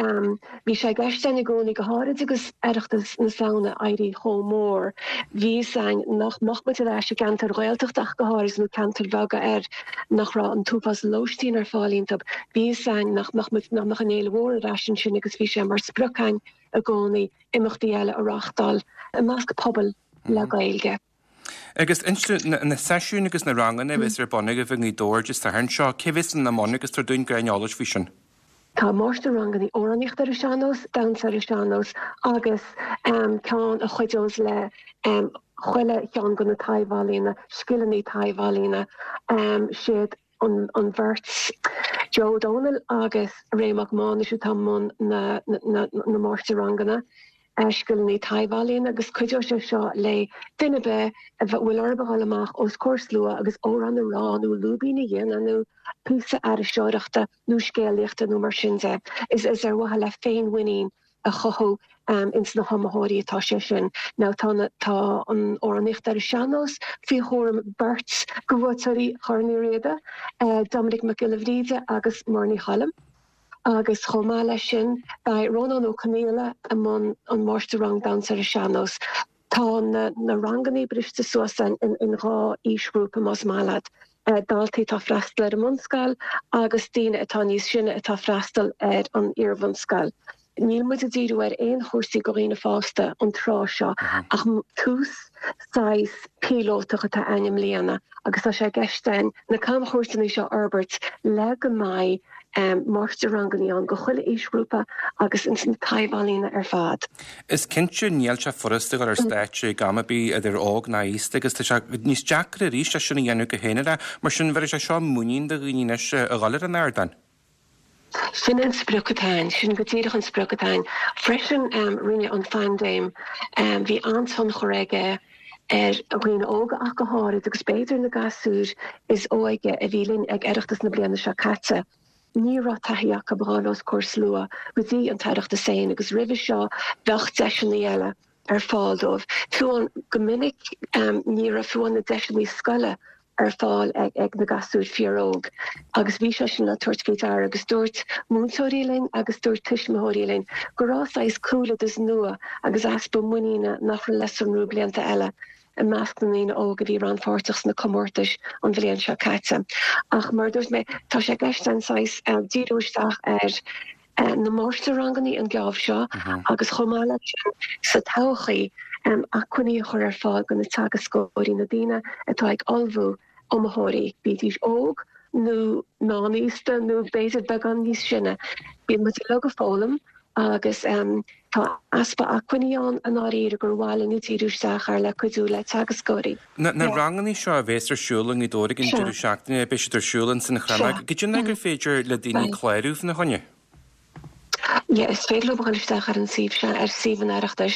bhí sé gceiste na gcónaí go háid agus aireachtas na saona airí chomór bhí sein nach machmid a leis cantar roiilteach go háir nó cantar bhaga ar nach ra an túpas lóistín ar fálínta bhí sein nach machmid nach an éile mhór reisin sin agus bhí sé mar spruchain a gcónaí imachtaí eile a rachtal a meas go pobl le gailge. Agus instru na sesiún agus na rangan vis ar bonnig a bhí dóir just a hen seo cevis na món agus tar dún graineálas fi sin. Tá máiste rangan í óraníocht ar seanos, damsa ar seanos agus ceán a chuidós le chuile cean go na taimhálína, skillan í taimhálína siad an bhirt Joe O'Donnell agus réach mánisú tammón na máiste rangana. Eskilní taimhálín agus chuidir se seo le duine be a bheith bhfuil arbaáil amach os córs lua agus órán ránú lúbína dhéananú písa ar a seoireachta nó scéalaíochta nó mar sinse. Is ar wathe le féin winning a chothó ins na hamathirí atá sé sin. Ná tá an óraníocht ar a seanos fi chóm Bert go bhtarí charní réide Dominic McGillivríide agus Marnie Hallam. Agus chomá lei sin bei Ronan ó Canéla an máiste rang damsa ar seanos. Tá na ranganí briste suasan in rá ísgrúpa mas málad. Daltaí tá freistal ar a munscal agus tíine atá níos sinne atá freistal ar an iarmhanscal. Níl mu a ddíú ar éon chósaí go réna fásta an trá seo ach tús 6 pílótacha tá aim léana agus tá sé geistein na cam chóirtaí seo Albert le go mai máiste ranganí an go chuile ísgrúpa agus in san taimhálína ar fad. Is cinse níl se forasta ar stáite gamabí a ar ág na ísta agus níos deacra ríiste sinna dhéanú go héanaine mar sin bhar se seo muín de ghuiine a gáir an airdan. Sin an spruchatáin, sin gotíireach an spruchatáin. Freisin rinne an fandéim bhí anton choréige a bhíon óga ach go háirid agus beidir na gasúr is óige a bhílinn ag aireachtas na bliana se caite. Ní rá taíach a bhálos córs lua, gotí an taireachta féin agus ribh seo bhecht deisina eile ar fáildómh. Fuan gomininic ní a fuan na deisinaí scoile ar fáil ag na gasúr fiaróg. Agus bhí se sin le tuairtcéitar agus dúirt múntóirílinn agus dúirt tuismathirílinn. Go rásáis coolla is nua agus aspa muína nach lesanrú blianta eile. A meascnaína óga bhí ran fáirteachs na comórtais an bhléon seo caite. Ach mar dúirt mé tá sé gceiste anáis díúisteach ar na máiste ranganí an gceamh seo agus chomála sa tochaí a chuí chur ar fáil go na tagascóirí na daine atá ag olbhú omathirí bídís óg nó náníosta nó béidir beag an níos sinne. Bí mu le go fólam agus tá aspa a chuineán an áíir gur bháile nó tíúisteach ar le chuidú le tagascóirí. Na ranganí seo a bhéar siúlan í dóra gin dúú seachtainna beidir siúlan san chrameid, go dtí gur féidir le daoine chléirúh na honne? Is féidir bhaisteach ar an síb se ar síhan aireachtas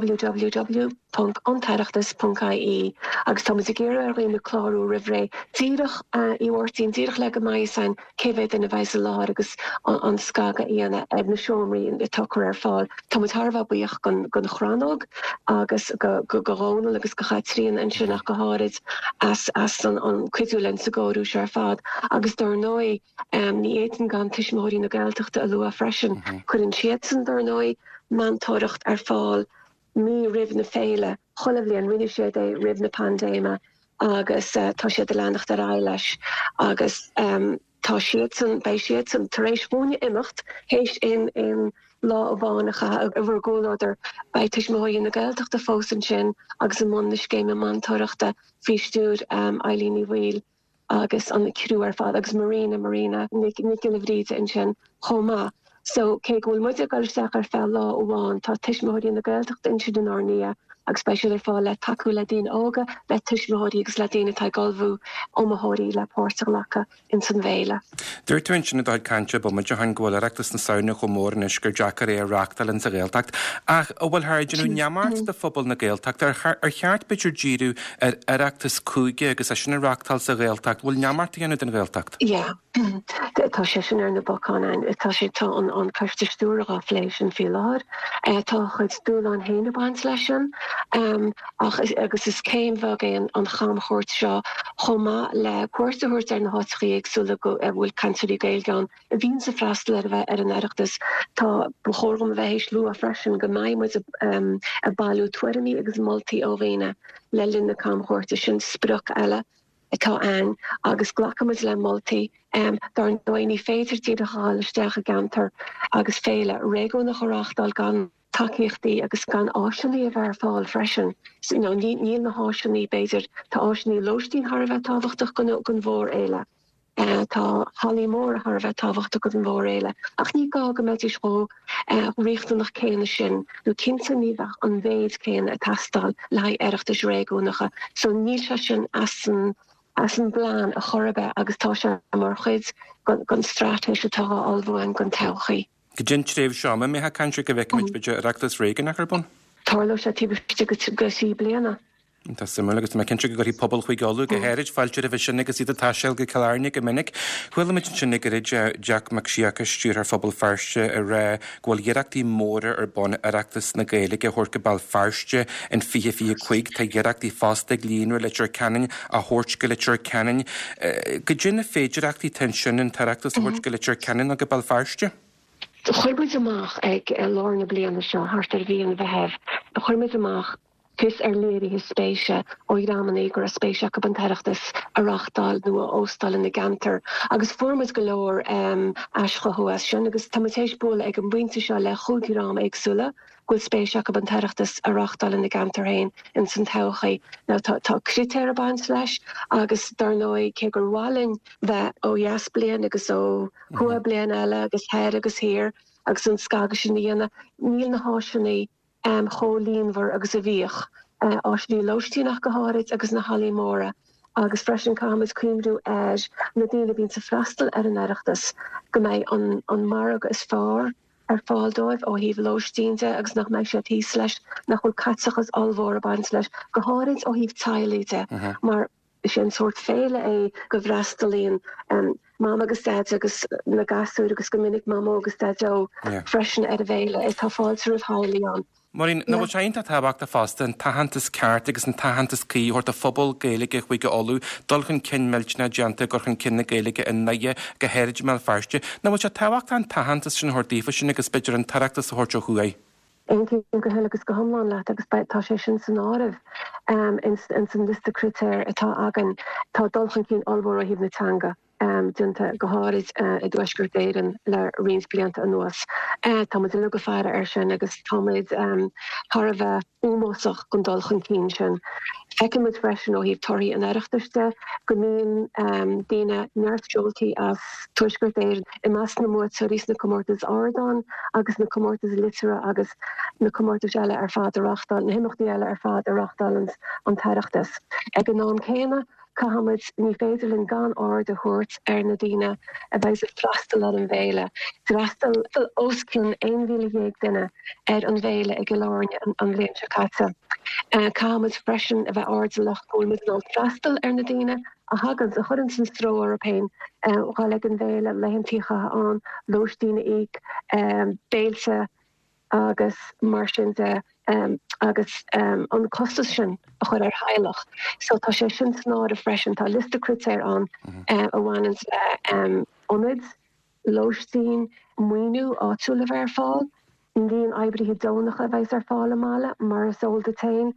www.antaireachtas.ie agus tá i ggéire ar réna chlárú rihré tíirech íhhairtín tíirech le go mai san céhéad in a bheits lá agus an scaga íana ag na seomraí i tuchar ar fáil. Tá tharbh buíoch gon chránog agus go gána agus go chaitríon an sinach go háid as an cuiúlen sa gáú se ar fad agus dar nói ní éan gan tuismóirí na gailteachta a lua freisin chuann siad san dar nói mantóireacht ar fáil mí rih na féile cholah líon rinne siad é rih na pandéma agus tá siad a leannacht ar eileis agus tá siad san bei siad san taréis bhúine imimecht hééis in lá bhánacha a bhar ggóláidir bei tuismóí na gailteachta fósan sin agus an mna céime mantóireachta fístúr Eileen Bhil agus an cruú ar fad agus Marina Nicilivríide in sin chomá. So cé ghfuil muide gaisteach ar fel lá óháin tá tuismóirí na gailteachta in siad an árnia agus speisial ar fáil le taú le daon ága le tuismóirí agus le daine tá galbhú omathirí le Pórtalacha in san bhéile. Dúir tú sin dáid cante bu muide an ghfuil areachtas na saona go mór in isgur Jackar é reachtal in sa Gaeltacht ach ó bhfuil thaidirú neamart de phobal na Gaeltacht ar cheart beidir díú ar areachtas cúige agus sin reachtal sa Gaeltacht bhfuil neamart dhéanú den Gaeltacht? Ja, tá sé sin ar na bocáin tá sé tá an chuiste stúraá lééis sin fi láir tá chuid stúil an héanabáins lei sin agus is céimhah an chamchóirt seo chomá le cuairteúirt ar na hátrií agsúla go bhfuil cantarí gailgan a bhín sa freistal ar bheith ar an aireachtas tá chóm bheith lú a freisin go maiid a bailú tuairimí agus moltaí ó bhéine le linn na chamchóirte sin spruch eile atá an agus ghlachamid le moltaí dar an dóí féidirtí a háilisteach a gantar agus féile régó na choráchtdal gan takeíochtaí agus gan áisianí a bhar fáil freisin. So, níl na háisianí beidir tá áisianí lóistín Har bheith táhachtach gon bhór éile. Tá Halí mór Har bheith táhachtach gon bhór éile. Ach ní gá go méid isró riachtanach céine sin nó cinnta níbach an bhéid céine a tastal le aireachtas régónacha. So níl se sin as an bláán a chorbe agus tá se mar chuid gon stratéis atá albhhain gon techaí. Gin tréh seama mé ha canse go bheicimiid beidir reachtas régan nach arbun? Tarlo se tíbiste go sí bliana. Tá simú agus me cinse goí pobl chuig gáú go héirid fáilte a bheith sinna agus iad táisiil go calárnig a minic. Chhuiile sinna goid Jack McShiachas stúr ar phobal farste a ré ghfuil dhearachtaí móra ar bon areachtas na Gaeilge thuir go ball farste in fi chuig tá dhearachtaí fásta líonú litir canin a thuirt go litir canin. Go dginna féidirachtaí tensin in tarachtas a thuirt go litir canin a go ball farste? Chuirmuid amach ag lána bliana seo thart ar bhíon bheitheh. Chuirmuid amach tus ar léirí his spéise ó raman égur a spéiseach go an teachtas a rachtal nó a óstal in na gantar. Agus formas go leir aschahuas sin agus taméis ból ag an buinte seo le chuúrám agsúla goil spéiseach go an teachtas a rachtal in na gantar hain in san techaí. Ná tá critéir a baint leis agus dar nói cé gur bhálinn bheith ó dheas blian agus ó thua blian eile agus heir agus hir agus an scagus sin íana níl na háisinaí cholínmhar agus a bhíoch áisní loistíach go háid agus na Halí móra agus freisin cámas cuimrú éis na dtíine bín sa freistal ar an aireachtas go méid an marg is fár ar fáildóibh ó híh loistínte agus nach méid sé tí leis nach chuil catsachas almhór a baint leis go háid ó híh tailíte mar sin soort féile é go bhreistalíon Mam agus dead agus na gasú agus go minic mam agus dead ó freisin ar a bhéile is tá fáiltar a hálaí an. Marín nó bhil séint a tábhacht a fásta an tahantas ceart agus an tahantas cí hort a phobal Gaeilge chuig go olú dulchan cin millna deanta gurchan cinna Gaeilge in naige go héirid me farste. Na bhil se tábhacht an tahantas sin hortífa sin agus beidir an tarachtas a horteo chuai. Eincí go healagus go homláán leat agus tá sé sin san áibh in san lista critéir atá agan tá dulchan cín olbhór a híb natanga. Dinta go háid I dúisgur déiran le rins blianta an nuas. Táid le go fearre ar sin agus táid Har a bheith úmósach gon dulchan cín sin. Feicimid freisin ó híh toirí an aireachtaiste go míon daine neartseoltaí as tuisgur déir I meas na mód sa rís na comórtas ádan agus na comórtas litera agus na comórtas eile ar fád arachtal, na himachtaí eile ar fád arachtal an taireachtas. Ag an nám céine Cahamid ní féidirlinn gan áir a thuirt ar na daine a bheith freistal ar an bhéile. Freistal oscin 1,000 duine ar an bhéile ag go láirne an bhléon se caite. Cahamid freisin a bheith ardalach bhfuilmid nó freistal ar na daine a hagan a chuann san stró Européin gháil ag an bhéile lehantícha an loistíine ag béilse agus mar sin de agus an costas sin a chur ar heilech. So tá sé sin snád a freisin tá lista critéir an a bhhainans le onid, loistín, muoinú áitiú le bhar fáil, líon eibrithe dónacha bheith ar fáil mála mar is olda tain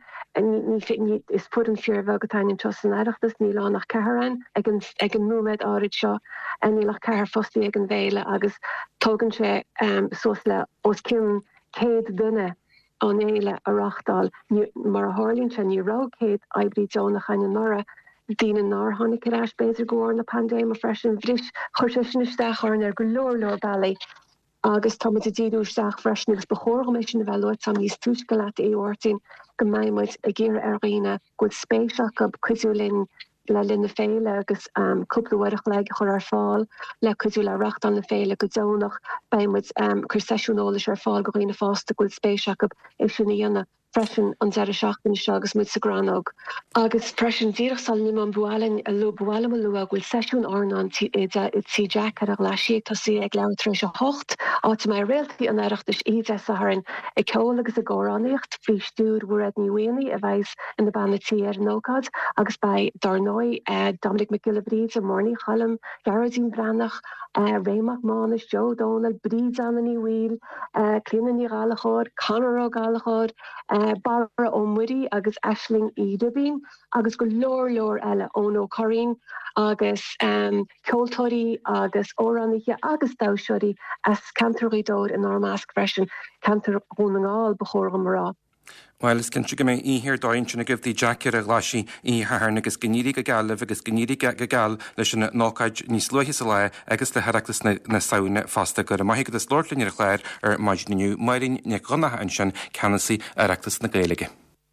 ní is put an fear bheith go tain tros an aireachtas ní lá nach cearan ag an núméid áid seo a ní lech cear fostí ag an bhéile agus tógann sé sos le os cin céad duine an éile a rachtal mar a hálín se ní rácéad eibrí Jonach an nora dína ná hánig ráis béidir goir na pandéma freisin bhris chuir sin isteach ar go leor bailí agus tá a díúteach freisin agus bechóir sin na bheith sam níos túis go leat éortain go maiimiid a ggéir ar riine go spéisiach go cuiúlinn le linne féile agus cúplahuiireach le chur ar fáil le chuú le racht an na féile go dónach beimid chur seisiúnolalas ar fáil go riine fásta goil spéisiach é sinna dhéanana freisin an deire seachtain se agus mu sa granog. Agus freisin díach sal nimman buáin a lo buálam a lu a bhfuil seisiún ornán tí Jack ar a leisií tá si ag letre se hocht áit mé réaltaí an aireachtas ide sa harin ag ceol agus a gcóráníocht frí stúr bhd níhaí a bheits in na banatí ar nócad agus bei darnóid Dominic McGillivray a mórní chalam Garadín Brannach Réach Mánis Joe Donald Bríd an í bhil clían í galachóir Conor galachóir bara ó muí agus Aisling Idabín agus go leor eile ón ó choín agus ceoltóirí agus órániche agus dáseoirí as cantarídóir in armásc freisin cantar hónaáil bechóir marrá. Well is cin go mé íhir dáin sinna goibhtí Jackar a ghlaisi í hathna agus gníí go galah agus gníí go gal leis sin nócaid níos luhí sa le agus le heachtas na saona fasta go a maithe go is Lordlinn ar chléir ar maidniu mairinn ne gonathe an sin ceanasí arachtas na Gaeilge.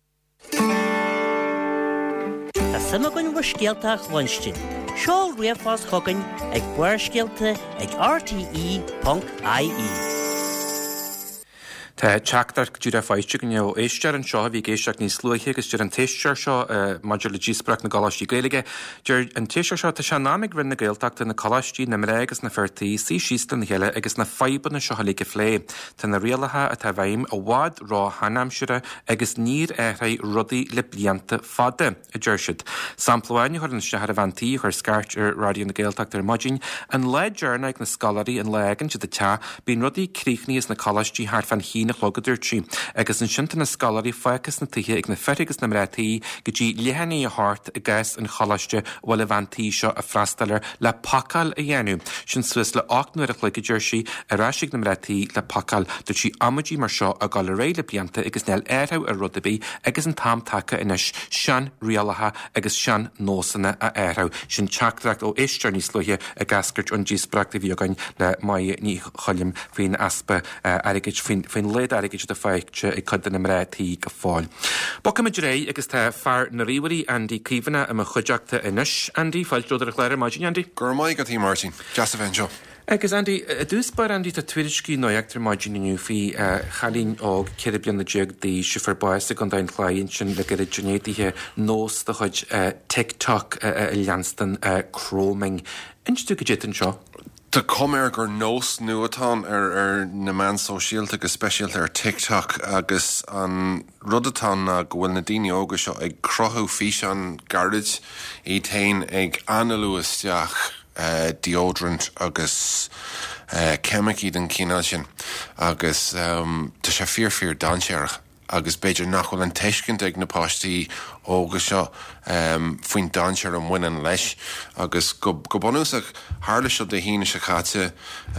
Tá sama gon bhar scialteach Lunstein. Seol riamhás chugainn ag buair scialta ag rte.ie. Tá teachtar dúra fáiste go neo éistear an seo bhí géisteach níos luithe agus dúr an téistear seo maidir le díosprach na Galáistí Gaeilge. Dúr an téistear seo tá se námig rinn na Gaeltachta na Coláistí na mré agus na fertaí sí síosla na heile agus na faiban na seohalí go phlé. Tá na rialathe a tá bhaim a bhád rá hanamsere agus níor éthraí rudaí le blianta fada a dúirsid. Sampláine chuir an stehar a bhaintí chuir scarrt ar radio na Gaeltachta ar maidin an leid dearnaigh na scalarí an legan si de te bín rudaí críchníos na Coláistí thar fan hí chlogadidirtí agus an sinnta na scalarí foicas na tuthe ag na ferrigus na mrétaí go dtí lehannaí a hart a gais an chalaiste bhfuil a bhaintí seo a freistallar le pacal a dhéanú. Sin suas le 8 nuair a chlogadidirtí a ráisiigh na mrétaí le pacal do tí amadí mar seo a gáil réile blianta agus neil airthú a rudabí agus an tam taca inis sean rialatha agus sean nósanna a airthú. Sin teachtracht ó éistear níos luithe a gascairt an díosprachta bhíogain le mai ní cholim faoin aspa airigid faoin leid airigid de feicte ag chudan na mrétaí go fáil. Bocha me ré agus tá fear na ríhaí Andy Cíhanna am a chuideachta inis. Andy, fáiltróidir a chléir maidin, Andy? Gur maiid go tí Martin, just a bhain Agus Andy, dús bar Andy tá tuairiscí nóiachtar maidin inniu fí chalín óg ceir blian na déag dí sifar báis a gan dain chláinn sin le gur genétithe nós de chuid TikTok a leanstan chroming. Instú go déan seo? Tá coméir gur nós nuatá ar na man sosiálta go speisialta ar TikTok agus an rudatá na bhfuil na daine óga seo ag crothú fís an gardid í tain ag analuasteach deodorant agus chemicí den cíál sin agus tá sé fear dansearach agus beidir nachhfuil an teiscint ag na páistí óga seo faoin dansear an mhuian leis agus go bonúsach hála seo de híine se chatte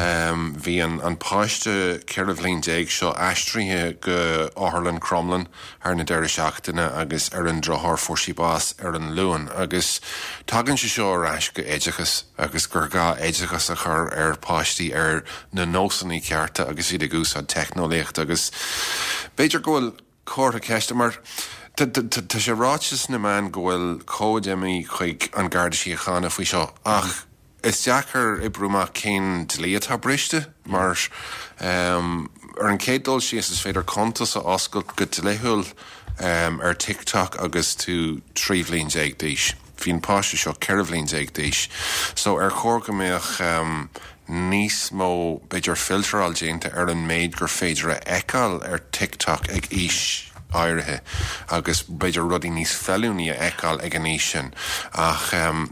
bhí an páiste ceirh líon déag seo aistrithe go áthlan cromlan ar na deire seachtaine agus ar an drothir fórsí bás ar an luan agus tagann se seo arás go éidechas agus gur gá éidechas a chur ar páistí ar na nósannaí cearta agus iad a gús an technoléocht agus beidir gohfuil cóir a ceiste mar Tá sé ráis na man gohfuil códéimi chuig an gardaí a chána faoi seo ach is deachar i brúmach cén dlíatá briste mar ar an cédul si is féidir contas a oscailt go léthúil ar TikTok agus tú tríomhlín déag díis. Bhín páiste seo ceirhlín déag díis. So ar chóir go méoch níos mó beidir filteráil déanta ar an méid gur féidir a eáil ar TikTok ag ís áirithe agus beidir rudí níos feúní a eáil ag an níos sin ach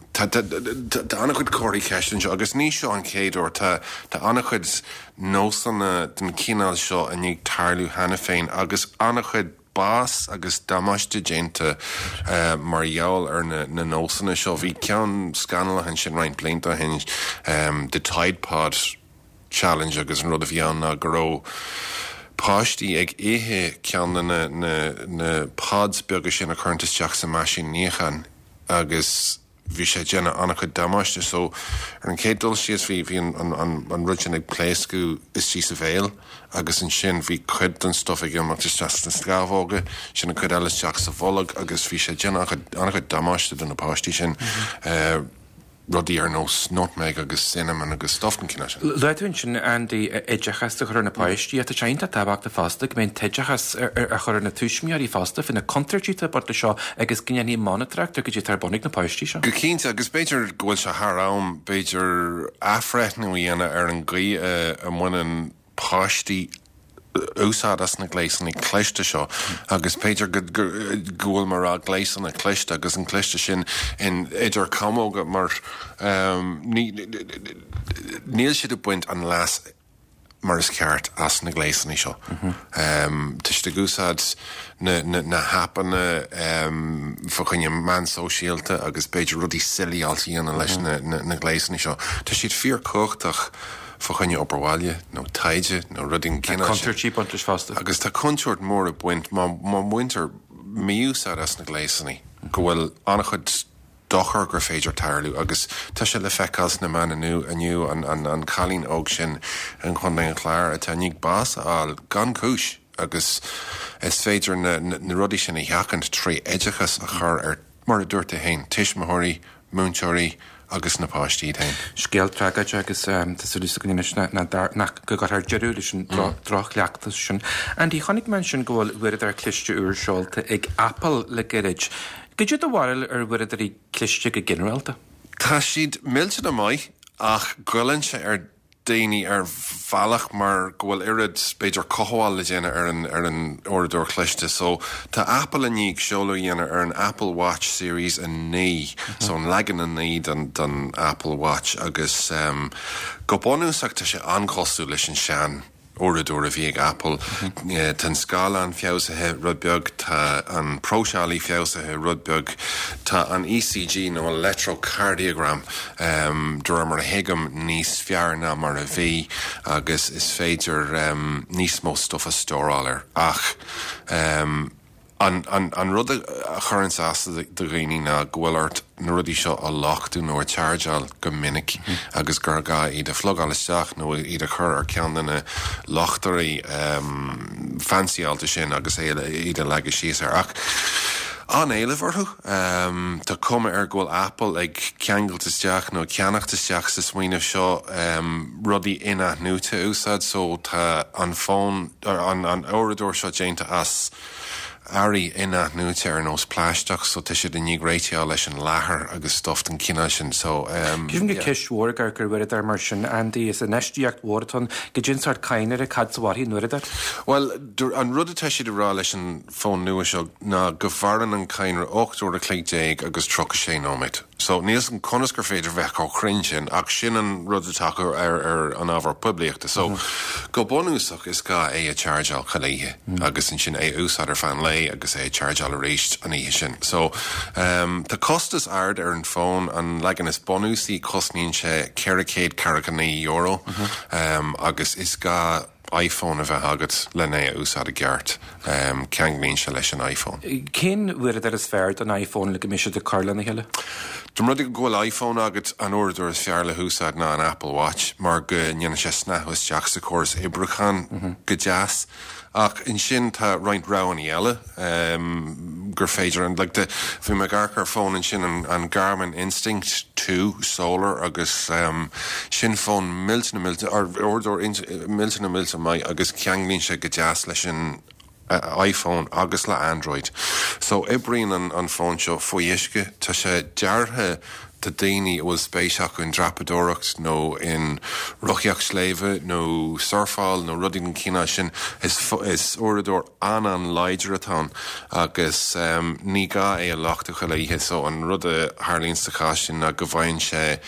tá anna chud cóirí ceistin seo agus níos seo an céadúir tá anna chud nósanna den cíál seo a níag tarlú hena féin agus anna chud bás agus damáiste déanta mar jaall ar na nósanna seo bhí ceann scanal hen sin rein blianta hin the Tide Pod Challenge agus an rud a bhíán a goró páistí ag éthe cean na pods beaga sin a chuirntasteach sa maisin níochan agus bhí sé déanana anna chud damáiste so ar an cédul sios bhí an ruin ag pléiscú is sí sa bhéil agus an sin bhí chud an stuff ag amachtas na scábhóga sin a chud eileisteach sa bholag agus bhí sé déanana anna chud damáiste don na páistí sin rudí ar nós nutmeg agus cinnamon agus stofn cinna sin. Leitún sin Andy éidechas a chur na páistí a teinte tabhacht a fásta, mén teidechas a chur na túismiarí fásta fin na contratíta barta seo agus gine monitracht go dtí tarbonig na páistí seo. Go cínte agus beidir ghfuil se thrám beidir afreithnú dhéana ar an gí a muinean páistí úsáid as na gléisanna cléiste seo agus Peter gúil mar a gléisanna cléiste agus an cléiste sin in idir camóga mar níl siad a buint an leas mar is ceart as na gléisanna seo. Tuis de gúsáid na hapanna fochaine man sóisialta agus beidir rudí silíaltaíanana leis na gléisanna seo. Tá siad fíor cóchtach fochaine oberháile nó taide nó rudin cinna Concertí buntas fásta. agus tá conúirt mór a buint má muinter miúsá as na gléisanna go bhfuil annach chud dochar gur féidir tarlú agus tá se le fecas na man aniu an chalín óg sin an chun an chláir a tanig bás á gan cúis agus is féidir na rudí sin i heachant trí éidechas a chur ar mar a dúirta hain tiismothirí, múnseoirí agus na páistí hain. Scéal tragaide agus tasúlísa na go ar deúla sin droch leachtas sin. An dí chonig man sin ghfuil bhuiad ar cliste úr seolta ag Apple le geirid. Gaidir do bhil ar bhuiad ar cliste go generalta? Tá siad millte na mai ach ghuilann se ar daoine ar bhealach mar gohfuil irid beidir coháil le déine ar an oradúir chluiste. So tá Apple a níag seola dhéana ar an Apple Watch Series a 9, so an legan a 9 don Apple Watch agus go bonúsach tá sé ancosú leis an sean oradúir a bhí ag Apple. Tan scála an fiosathe rudbeag, tá an prósealaí fiosathe rudbeag, tá an ECG nó electrocardiogram dúir mar a hiigem níos fear ná mar a bhí agus is féidir níos mó stuff a stóráir ach an rud a churann sásta de réí ná ghfuilart na rudí seo a lachtú nó a chargeal go minic agus gur gá iad a flogáilisteach nó iad a chur ar ceanna lachtarí fanciálta sin agus iad a leige síos ar ach. An éilehharthú, tá cuma ar ghfuil Apple ag ceangaltasteach nó ceannachtasteach sa smaoineh seo rudí ina nuúta úsáid, so tá an fón an óradúir seo déanta as airí ina nuúte ar nós pláisteach, so tá siad in níag réiteá leis an láthair agus stoft an cinna sin, so Gíim go ceisúir gur bhuiad ar mar sin Andy is a neistíocht mhórtón go dginsart caiinear a cadsahaí nuidir? Well, an rud atá siad rá leis an fón nua seo ná go bhharan an caiinear 8 úr a clé agus 36 nóid. So níos an conas gur féidir bheith á chrin sin ach sin an rud atá ar an ábhar publiachta. So go bonúsach is gá é a chargeal chaléithe agus in sin é úsad ar fan lei agus é chargeal a réist an ihe sin. So tá costas ard ar an fón an legan is bonúsí costníonn sé €400 agus is gá iPhone a bheith agat lenne úsad a gceart ceanglíonn se leis an iPhone. Cén bhuiad ar is fearr an iPhone le go mis de Carla na heile? Dum rud go ghfuil iPhone agat an orúir is fear le húsad ná an Apple Watch mar go nneanna sé snahas teach sa córas ibrachan go jazz ach in sin tá roiint rain eile gur féidir an like bhí me garcar fón in sin an Garmin Instinct 2 Solar agus sin fón milta ar orúir milta mai agus ceanglíonn sé go jazz leis an iPhone agus le Android. So ibríonn an fón seo faoi isce tá sé deartha tá daoine bhfuil spéiseach in drapadóireacht nó in rochiach sléimhe nó surfáil nó rudí an cinna sin is oradúir an leidir atá agus ní gá é a lachtacha léithe, so an rud a Harlíonn sa cá sin a go bhhainn sé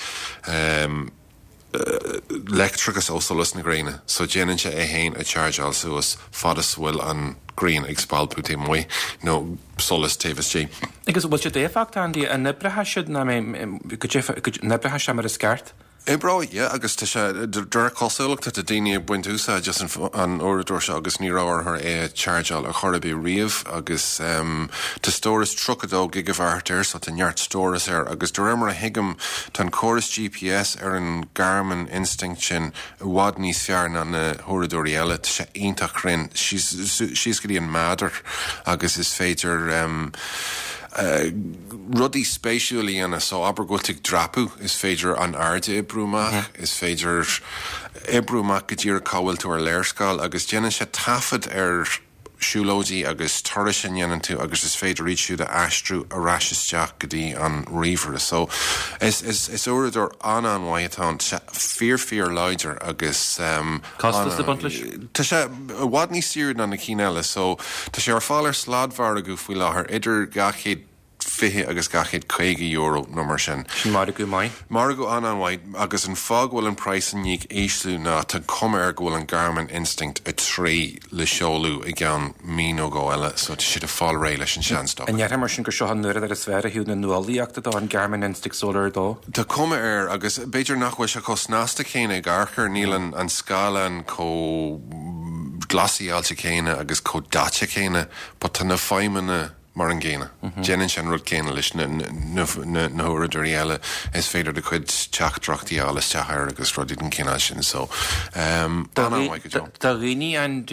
electricus ósalas na gréine, so déanann sé é héin a chargeal suas fadas bhfuil an green ag spalpú té muoi nó solas TVSG. Agus bhil sé défacht Andy a nebrethe siad na nebrethe sem mar a sceart? Bro, agus tá sé dúir cosúlaachta a daine buint úsá just an orúir se agus níráir é chargeal a chorabí riamh agus tá stóras trucadó gigahhartir so tá neart stóras ar agus dú mar a hiigem tan choras GPS ar an Garmin Instinct sin bhád níos fear na thuradúirí eile tá sé ionach rinn síos go dtí an mádar agus is féidir rudí spéisiúlí ana so abergótig drapu is féidir an airde ibrúmach, is féidir ibrúmach go dtír cáhfuil tú ar léirscáil, agus déanann sé tafad ar siúlódí agus turis sin dhéanann tú agus is féidir ríú de aistrú a ráisisteach go dtí an riomhar. So is úidir anhaidtá fear leidir agus Costas a bunt leis? Tá sé bhád ní siúd na cíile, so tá sé ar fáil sládmhar a go bhfuil láthair idir gachéad fihe agus gachéad €50 nó mar sin. Mar go mai? Mar go anhaid agus an fághfuil an price an níag éislú ná tá cumir ghfuil an Garmin Instinct a trí le seolú i gceann mí ó go eile, so siad a fáil ré leis an seanstop. An mar sin go seohan nuair ar a sfér hiú na nuáíachta dá an Garmin Instinct solar dó? Tá cumir agus beidir nachfuil se có snásta chéine garchar nílan an scálan có glasíáilte chéine agus có dáte chéine, ba tá na feimine mar an ggéine. Jeanann sin rud céine leis na hóidir eile is féidir de chuid teachdrachtaí álas teair agus rudí an céine sin, so Tá rií an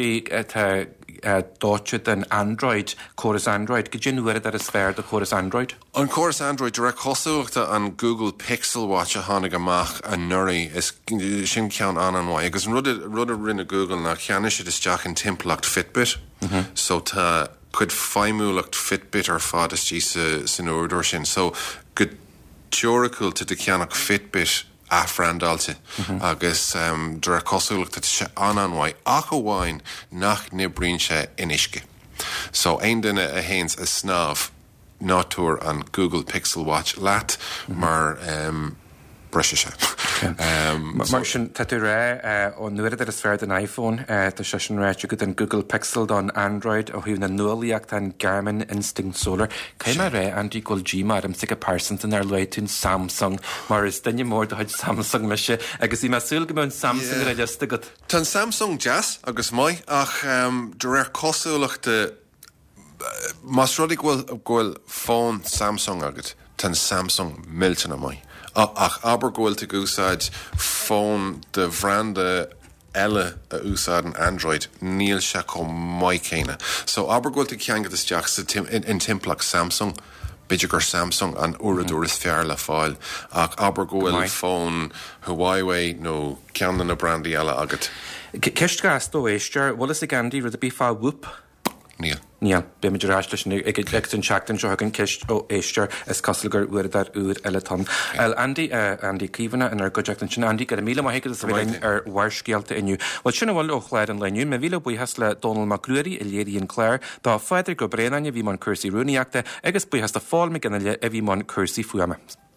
dáte den Android, choras Android, go dginúir ar a sfér de choras Android? An choras Android de cosúachta an Google Pixel Watch a tháinig amach an nuirí is sin ceann anhaid, agus rud a rinne Google nach cheanne siad isteach an timplacht Fitbit, so tá chud feimúlacht Fitbit ar fád is tí san úidir sin, so go teoracúil de ceannach Fitbit a frandalta agus de cosúlacht se anhaid ach bháin nach nibríonn sé inisce. So ein duine a héins a snáb náúir an Google Pixel Watch leat mar breise se. Mar sin taú ré ó nuair ar a sfér an iPhone tá sé sin réite go an Google Pixel don Android ó hiú na nualaíocht an Garmin Instinct Solar. Cé mar ré antí ggóil G mar am si a percent ar leitún Samsung mar is dunne mór do chuid Samsung meise agus í meúil go mún Samsung a leiste go. Tá Samsung Jazz agus mai ach de réir cosúlaachta mas rudig ghfuil fón Samsung agat tan Samsung milton a mai. Ach aber ghfuil te úsáid fón de bhranda eile a úsáid an Android níl se có mai céine. So aber ghfuil te ceangad isteach in timplach Samsung, beidir gur Samsung an uradúir is fear le fáil, ach aber ghfuil fón Huawei nó ceanna na brandí eile agat. Ceist gas dó éistear, bhfuil is a gandí rud a bí fá whoop? Níl. Níl, be me ráis leis ag lechtún seachtain seo an ceist ó éistear is cosúgur uair ar úr eile tan. Andy Cleavanna in ar goteachtain sin Andy go míle maigad is bhfuin ar bharscéalta inniu. Bhil sinna bhfuil ó chléir an leniu, me bhíle buchas le Donald McCreary i léiríon Clare dá féidir go bréanaine bhí man cursaí rúnaíachta agus buchas a fáil me ganna le a bhí man cursaí fuama.